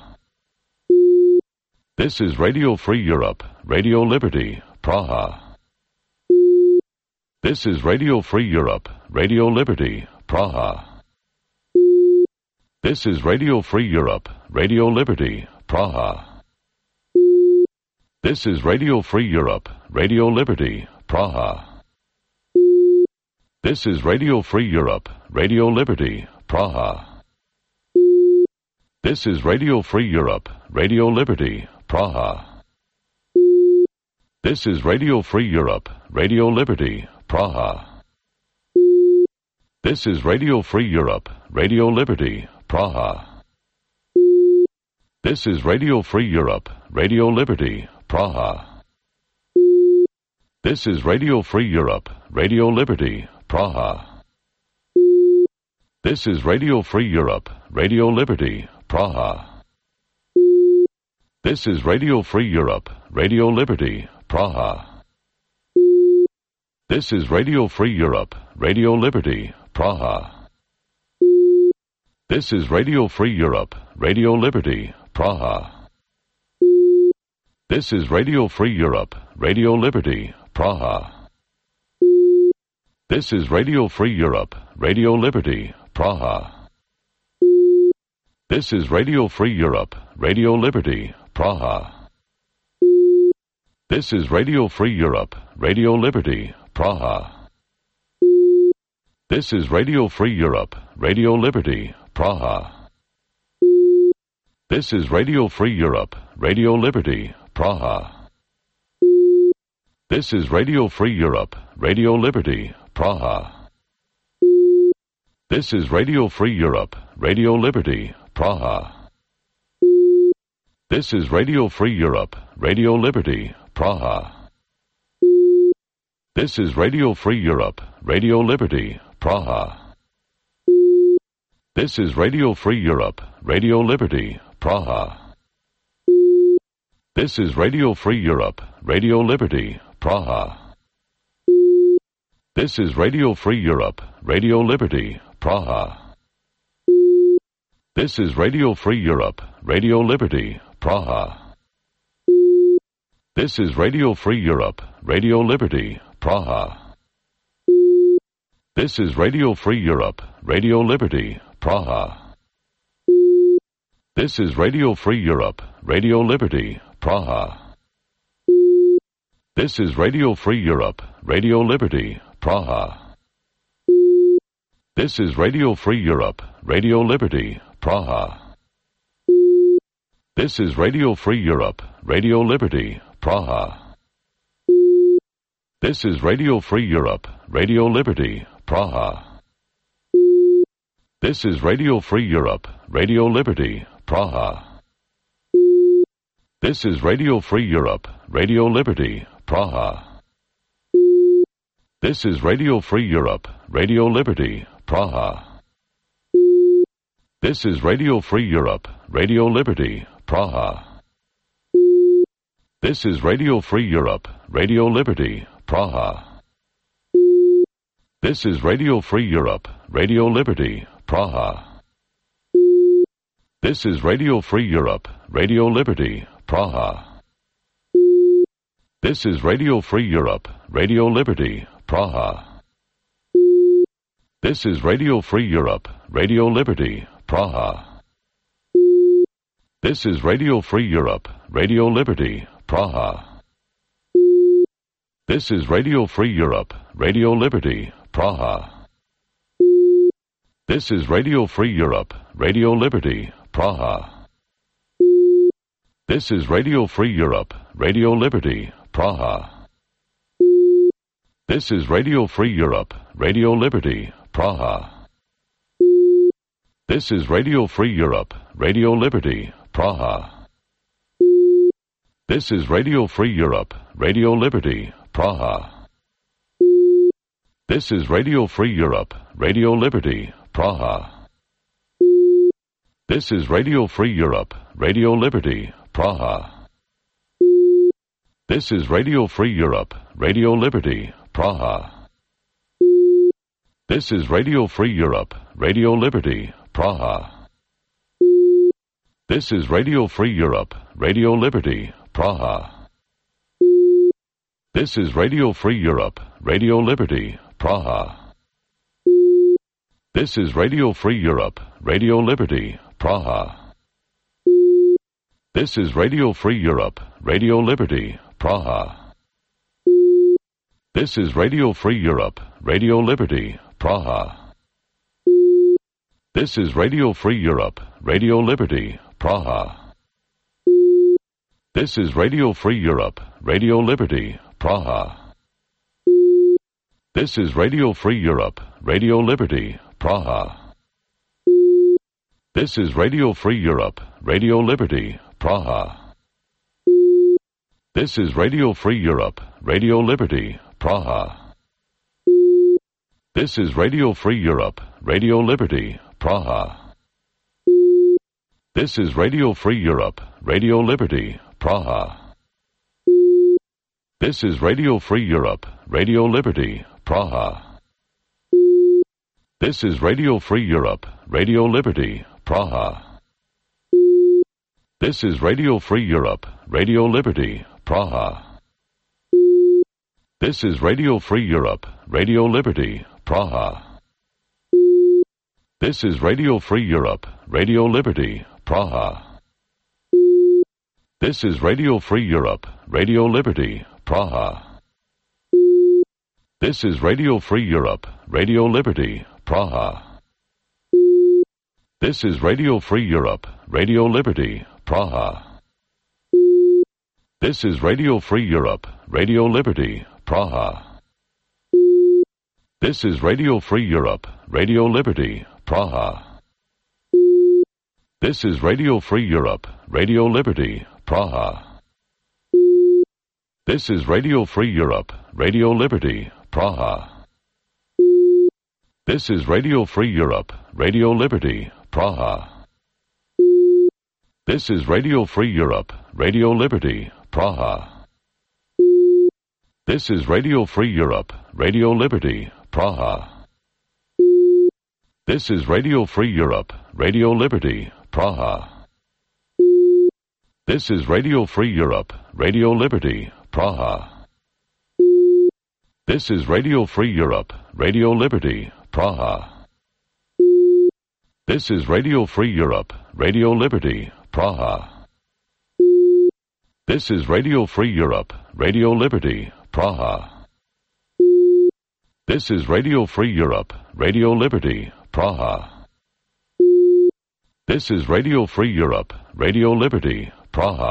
This is Radio Free Europe, Radio Liberty, Praha. This is Radio Free Europe, Radio Liberty, Praha. This is Radio Free Europe, Radio Liberty, Praha. This is Radio Free Europe, Radio Liberty, Praha. This is Radio Free Europe, Radio Liberty, Praha. This is Radio Free Europe, Radio Liberty, Praha. This is Radio Free Europe, Radio Liberty, Praha. This is Radio Free Europe, Radio Liberty, Praha. This is Radio Free Europe, Radio Liberty, Praha. This is Radio Free Europe, Radio Liberty, Praha. This is Radio Free Europe, Radio Liberty, Praha. This is Radio Free Europe, Radio Liberty, Praha. This is Radio Free Europe, Radio Liberty, Praha. This is Radio Free Europe, Radio Liberty, Praha. This is Radio Free Europe, Radio Liberty, Praha. This is Radio Free Europe, Radio Liberty, Praha. This is Radio Free Europe, Radio Liberty, Praha. This is Radio Free Europe, Radio Liberty, Praha. This is Radio Free Europe, Radio Liberty, Praha. This is Radio Free Europe, Radio Liberty, Praha. This is Radio Free Europe, Radio Liberty, Praha. This is Radio Free Europe, Radio Liberty, Praha. This is Radio Free Europe, Radio Liberty, Praha. This is Radio Free Europe, Radio Liberty, Praha. This is Radio Free Europe, Radio Liberty, Praha. This is Radio Free Europe, Radio Liberty, Praha. This is Radio Free Europe, Radio Liberty, Praha. This is Radio Free Europe, Radio Liberty, Praha. This is Radio Free Europe, Radio Liberty, Praha. This is Radio Free Europe, Radio Liberty, Praha. This is Radio Free Europe, Radio Liberty, Praha. This is Radio Free Europe, Radio Liberty, Praha. This is Radio Free Europe, Radio Liberty, Praha. This is Radio Free Europe, Radio Liberty, Praha. This is Radio Free Europe, Radio Liberty, Praha. This is Radio Free Europe, Radio Liberty, Praha. This is Radio Free Europe, Radio Liberty, Praha. This is Radio Free Europe, Radio Liberty, Praha. This is Radio Free Europe, Radio Liberty, Praha. This is Radio Free Europe, Radio Liberty, Praha. This is Radio Free Europe, Radio Liberty, Praha. This is Radio Free Europe, Radio Liberty, Praha. This is Radio Free Europe, Radio Liberty, Praha. This is Radio Free Europe, Radio Liberty, Praha. This is Radio Free Europe, Radio Liberty, Praha. This is Radio Free Europe, Radio Liberty, Praha. This is Radio Free Europe, Radio Liberty, Praha. This is Radio Free Europe, Radio Liberty, Praha. This is Radio Free Europe, Radio Liberty, Praha. This is Radio Free Europe, Radio Liberty, Praha. This is Radio Free Europe, Radio Liberty, Praha. This is Radio Free Europe, Radio Liberty, Praha. This is Radio Free Europe, Radio Liberty, Praha. This is Radio Free Europe, Radio Liberty, Praha. This is Radio Free Europe, Radio Liberty, Praha. This is Radio Free Europe, Radio Liberty, Praha. This is Radio Free Europe, Radio Liberty, Praha. This is Radio Free Europe, Radio Liberty, Praha. This is Radio Free Europe, Radio Liberty, Praha. This is Radio Free Europe, Radio Liberty, Praha. This is Radio Free Europe, Radio Liberty, Praha. This is Radio Free Europe, Radio Liberty, Praha. This is Radio Free Europe, Radio Liberty, Praha. This is Radio Free Europe, Radio Liberty, Praha. This is Radio Free Europe, Radio Liberty, Praha. This is Radio Free Europe, Radio Liberty, Praha. This is Radio Free Europe, Radio Liberty, Praha. This is Radio Free Europe, Radio Liberty, Praha. This is Radio Free Europe, Radio Liberty, Praha. This is Radio Free Europe, Radio Liberty, Praha. This is Radio Free Europe, Radio Liberty, Praha. This is Radio Free Europe, Radio Liberty, Praha. This is Radio Free Europe, Radio Liberty, Praha. This is Radio Free Europe, Radio Liberty, Praha. This is Radio Free Europe, Radio Liberty, Praha. This is Radio Free Europe, Radio Liberty, Praha. This is Radio Free Europe, Radio Liberty, Praha. This is Radio Free Europe, Radio Liberty, Praha. This is Radio Free Europe, Radio Liberty, Praha. This is Radio Free Europe, Radio Liberty, Praha. This is Radio Free Europe, Radio Liberty, Praha. This is Radio Free Europe, Radio Liberty, Praha. This is Radio Free Europe, Radio Liberty, Praha. This is Radio Free Europe, Radio Liberty, Praha. This is Radio Free Europe, Radio Liberty, Praha. This is Radio Free Europe, Radio Liberty, Praha. This is Radio Free Europe, Radio Liberty, Praha. This is Radio Free Europe, Radio Liberty, Praha. This is Radio Free Europe, Radio Liberty, Praha.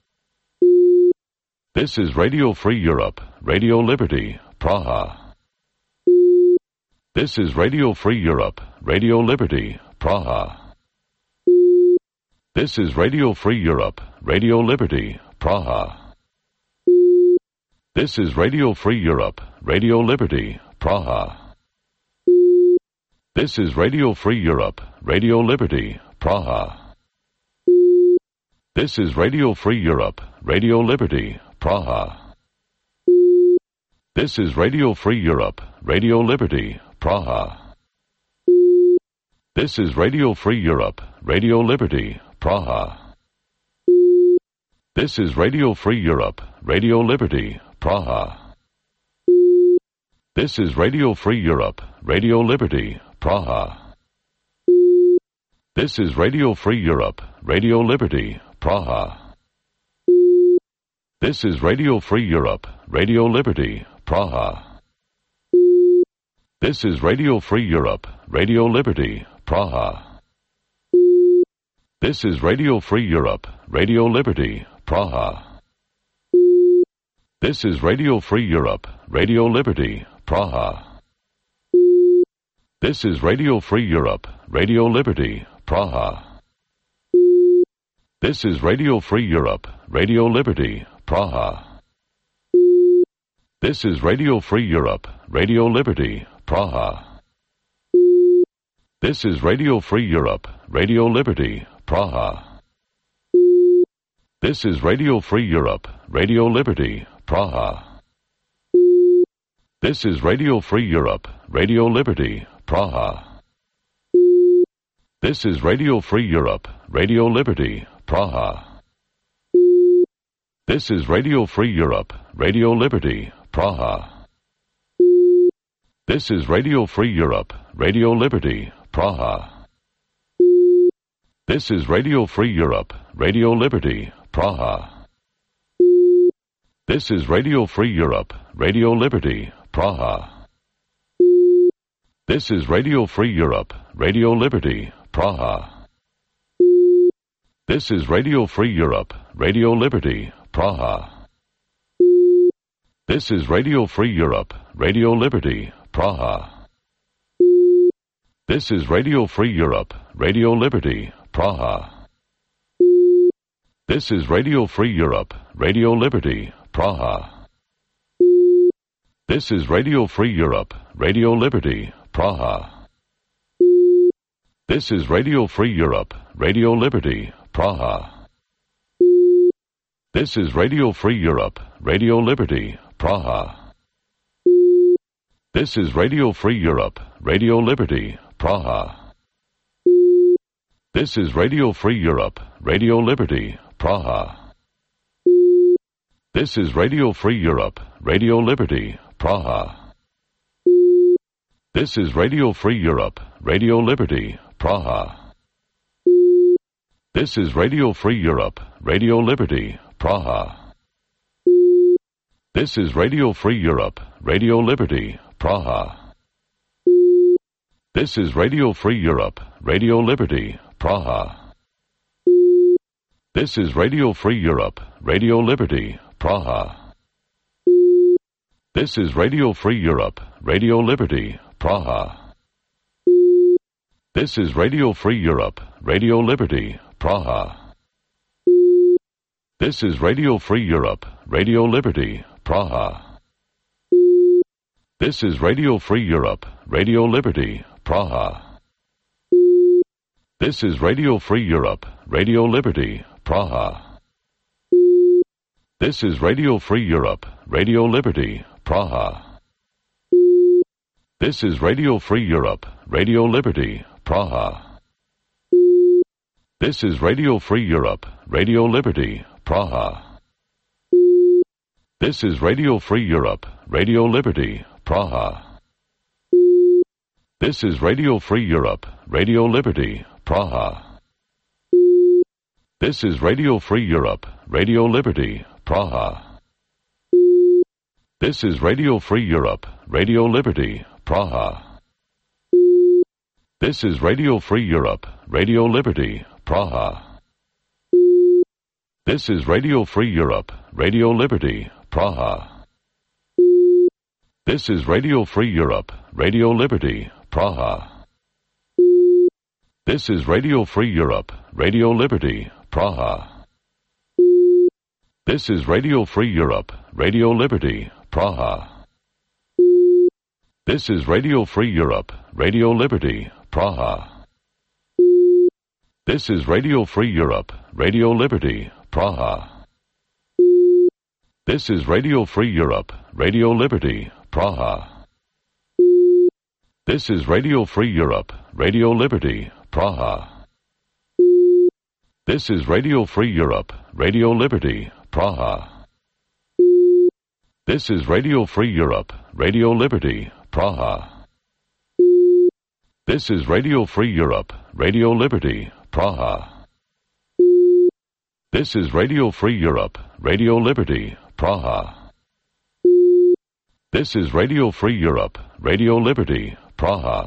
This is Radio Free Europe, Radio Liberty, Praha. This is Radio Free Europe, Radio Liberty, Praha. This is Radio Free Europe, Radio Liberty, Praha. This is Radio Free Europe, Radio Liberty, Praha. This is Radio Free Europe, Radio Liberty, Praha. This is Radio Free Europe, Radio Liberty, Praha. This is Radio Free Europe, Radio Liberty, Praha. This is Radio Free Europe, Radio Liberty, Praha. This is Radio Free Europe, Radio Liberty, Praha. This is Radio Free Europe, Radio Liberty, Praha. This is Radio Free Europe, Radio Liberty, Praha. This is Radio Free Europe, Radio Liberty, Praha. This is Radio Free Europe, Radio Liberty, Praha. This is Radio Free Europe, Radio Liberty, Praha. This is Radio Free Europe, Radio Liberty, Praha. This is Radio Free Europe, Radio Liberty, Praha. This is Radio Free Europe, Radio Liberty, Praha. This is Radio Free Europe, Radio Liberty, Praha. This is Radio Free Europe, Radio Liberty, Praha. This is Radio Free Europe, Radio Liberty, Praha. This is Radio Free Europe, Radio Liberty, Praha. This is Radio Free Europe, Radio Liberty, Praha. This is Radio Free Europe, Radio Liberty, Praha. This is Radio Free Europe, Radio Liberty, Praha. This is Radio Free Europe, Radio Liberty, Praha. This is Radio Free Europe, Radio Liberty, Praha. This is Radio Free Europe, Radio Liberty, Praha. This is Radio Free Europe, Radio Liberty, Praha. This is Radio Free Europe, Radio Liberty, Praha. This is Radio Free Europe, Radio Liberty, Praha. This is Radio Free Europe, Radio Liberty, Praha. This is Radio Free Europe, Radio Liberty, Praha. This is Radio Free Europe, Radio Liberty, Praha. This is Radio Free Europe, Radio Liberty, Praha. This is Radio Free Europe, Radio Liberty, Praha. This is Radio Free Europe, Radio Liberty, Praha. This is Radio Free Europe, Radio Liberty, Praha. This is Radio Free Europe, Radio Liberty, Praha. This is Radio Free Europe, Radio Liberty, Praha. This is Radio Free Europe, Radio Liberty, Praha. This is Radio Free Europe, Radio Liberty, Praha. This is Radio Free Europe, Radio Liberty, Praha. This is Radio Free Europe, Radio Liberty, Praha. This is Radio Free Europe, Radio Liberty, Praha. This is Radio Free Europe, Radio Liberty, Praha. This is Radio Free Europe, Radio Liberty, Praha. This is Radio Free Europe, Radio Liberty, Praha. This is Radio Free Europe, Radio Liberty, Praha. This is Radio Free Europe, Radio Liberty, Praha. This is Radio Free Europe, Radio Liberty, Praha. This is Radio Free Europe, Radio Liberty, Praha. This is Radio Free Europe, Radio Liberty, Praha. This is Radio Free Europe, Radio Liberty, Praha. This is Radio Free Europe, Radio Liberty, Praha. This is Radio Free Europe, Radio Liberty, Praha. This is Radio Free Europe, Radio Liberty, Praha. This is Radio Free Europe, Radio Liberty, Praha. This is Radio Free Europe, Radio Liberty, Praha. This is Radio Free Europe, Radio Liberty, Praha. This is Radio Free Europe, Radio Liberty, Praha. This is Radio Free Europe, Radio Liberty, Praha. This is Radio Free Europe, Radio Liberty, Praha. This is Radio Free Europe, Radio Liberty, Praha. This is Radio Free Europe, Radio Liberty, Praha. This is Radio Free Europe, Radio Liberty, Praha. This is Radio Free Europe, Radio Liberty, Praha. This is Radio Free Europe, Radio Liberty, Praha. This is Radio Free Europe, Radio Liberty, Praha.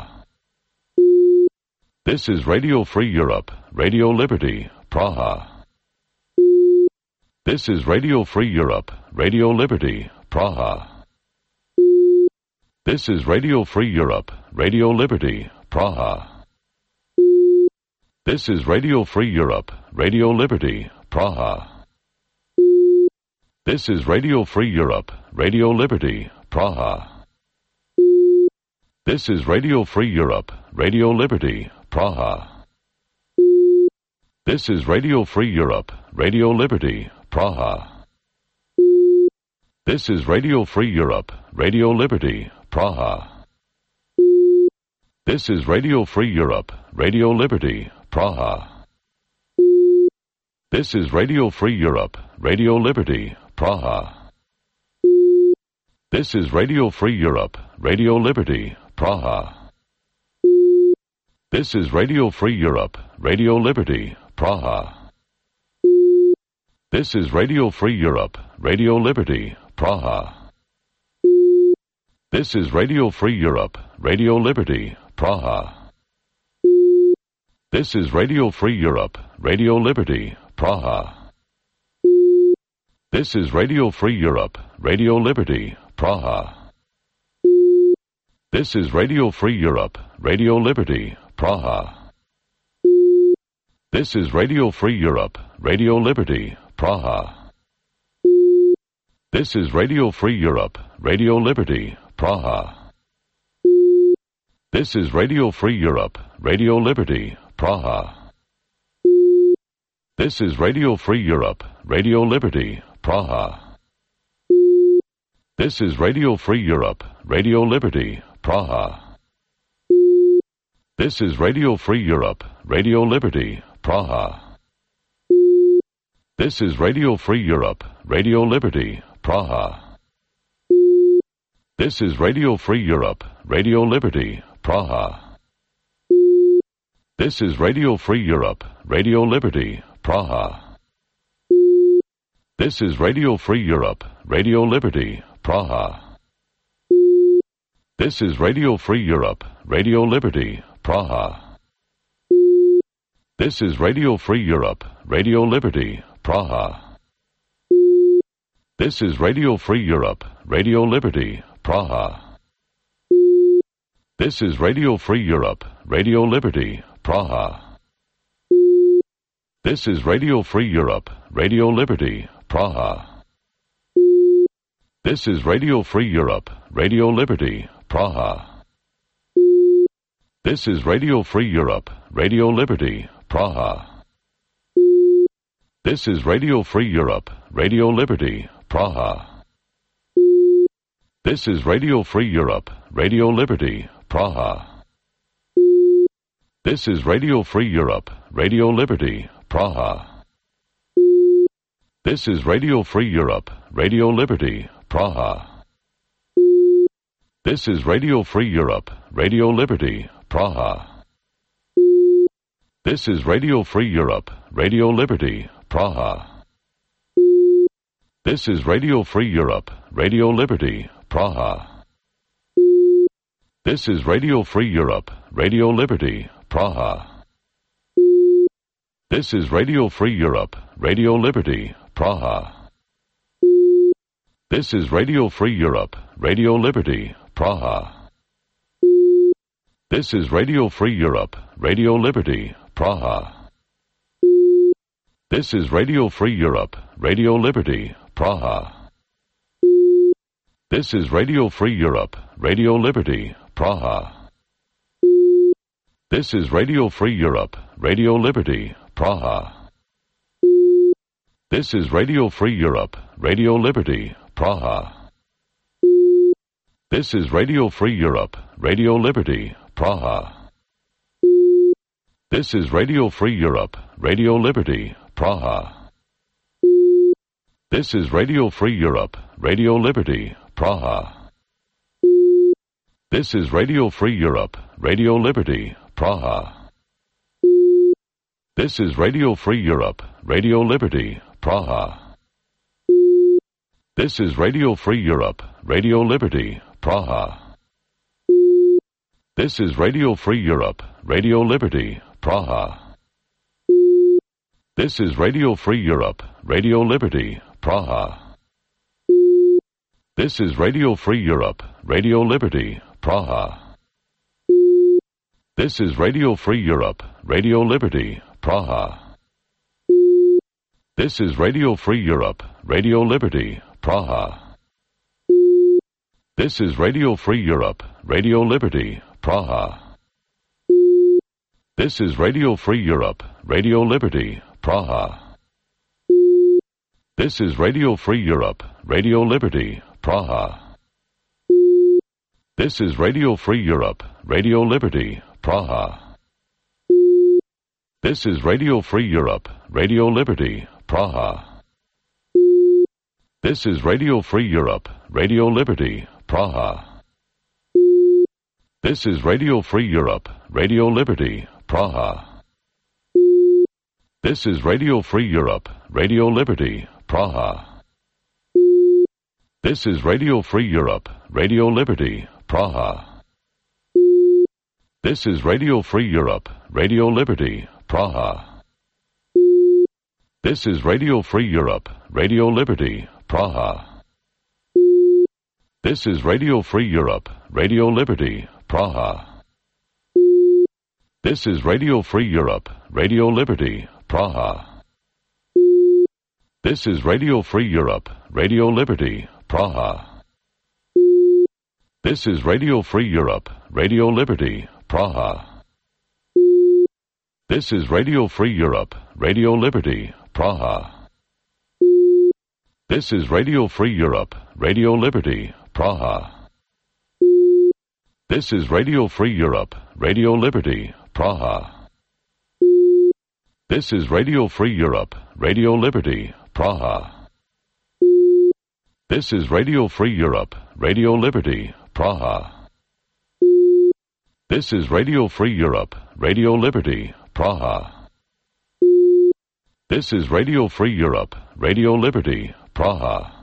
This is Radio Free Europe, Radio Liberty, Praha. This is Radio Free Europe, Radio Liberty, Praha. This is Radio Free Europe, Radio Liberty, Praha. This is Radio Free Europe, Radio Liberty, Praha. This is Radio Free Europe, Radio Liberty, Praha. This is Radio Free Europe, Radio Liberty, Praha. This is Radio Free Europe, Radio Liberty, Praha. This is Radio Free Europe, Radio Liberty, Praha. This is Radio Free Europe, Radio Liberty, Praha. This is Radio Free Europe, Radio Liberty, Praha. This is Radio Free Europe, Radio Liberty, Praha. This is Radio Free Europe, Radio Liberty, Praha. This is Radio Free Europe, Radio Liberty, Praha. This is Radio Free Europe, Radio Liberty, Praha. This is Radio Free Europe, Radio Liberty, Praha. This is Radio Free Europe, Radio Liberty, Praha. This is Radio Free Europe, Radio Liberty, Praha. This is Radio Free Europe, Radio Liberty, Praha. This is Radio Free Europe, Radio Liberty, Praha. This is Radio Free Europe, Radio Liberty, Praha. This is Radio Free Europe, Radio Liberty, Praha. This is Radio Free Europe, Radio Liberty, Praha. This is Radio Free Europe, Radio Liberty, Praha. This is Radio Free Europe, Radio Liberty, Praha. This is Radio Free Europe, Radio Liberty, Praha. This is Radio Free Europe, Radio Liberty, Praha. This is Radio Free Europe, Radio Liberty, Praha. This is Radio Free Europe, Radio Liberty, Praha. This is Radio Free Europe, Radio Liberty, Praha. This is Radio Free Europe, Radio Liberty, Praha. This is Radio Free Europe, Radio Liberty, Praha. This is Radio Free Europe, Radio Liberty, Praha. This is Radio Free Europe, Radio Liberty, Praha. This is Radio Free Europe, Radio Liberty, Praha. This is Radio Free Europe, Radio Liberty, Praha. This is Radio Free Europe, Radio Liberty, Praha. This is Radio Free Europe, Radio Liberty, Praha. This is Radio Free Europe, Radio Liberty, Praha. This is Radio Free Europe, Radio Liberty, Praha. This is Radio Free Europe, Radio Liberty, Praha. This is Radio Free Europe, Radio Liberty, Praha. This is Radio Free Europe, Radio Liberty, Praha. This is Radio Free Europe, Radio Liberty, Praha. This is Radio Free Europe, Radio Liberty, Praha. This is Radio Free Europe, Radio Liberty, Praha. This is Radio Free Europe, Radio Liberty, Praha. This is Radio Free Europe, Radio Liberty, Praha. This is Radio Free Europe, Radio Liberty, Praha. This is Radio Free Europe, Radio Liberty, Praha. This is Radio Free Europe, Radio Liberty, Praha. This is Radio Free Europe, Radio Liberty, Praha. This is Radio Free Europe, Radio Liberty, Praha. This is Radio Free Europe, Radio Liberty, Praha. This is Radio Free Europe, Radio Liberty, Praha. This is Radio Free Europe, Radio Liberty, Praha. This is Radio Free Europe, Radio Liberty, Praha. This is Radio Free Europe, Radio Liberty, Praha. This is Radio Free Europe, Radio Liberty, Praha. This is Radio Free Europe, Radio Liberty, Praha. This is Radio Free Europe, Radio Liberty, Praha. This is Radio Free Europe, Radio Liberty, Praha. This is Radio Free Europe, Radio Liberty, Praha. This is Radio Free Europe, Radio Liberty, Praha. This is Radio Free Europe, Radio Liberty, Praha. This is Radio Free Europe, Radio Liberty, Praha. This is Radio Free Europe, Radio Liberty, Praha. This is Radio Free Europe, Radio Liberty, Praha. This is Radio Free Europe, Radio Liberty, Praha. This is Radio Free Europe, Radio Liberty, Praha. This is Radio Free Europe, Radio Liberty, Praha. This is Radio Free Europe, Radio Liberty, Praha. This is Radio Free Europe, Radio Liberty, Praha. This is Radio Free Europe, Radio Liberty, Praha. This is Radio Free Europe, Radio Liberty, Praha. This is Radio Free Europe, Radio Liberty, Praha. This is Radio Free Europe, Radio Liberty, Praha. This is Radio Free Europe, Radio Liberty, Praha. This is Radio Free Europe, Radio Liberty, Praha. This is Radio Free Europe, Radio Liberty, Praha. This is Radio Free Europe, Radio Liberty, Praha. This is Radio Free Europe, Radio Liberty, Praha. This is Radio Free Europe, Radio Liberty, Praha.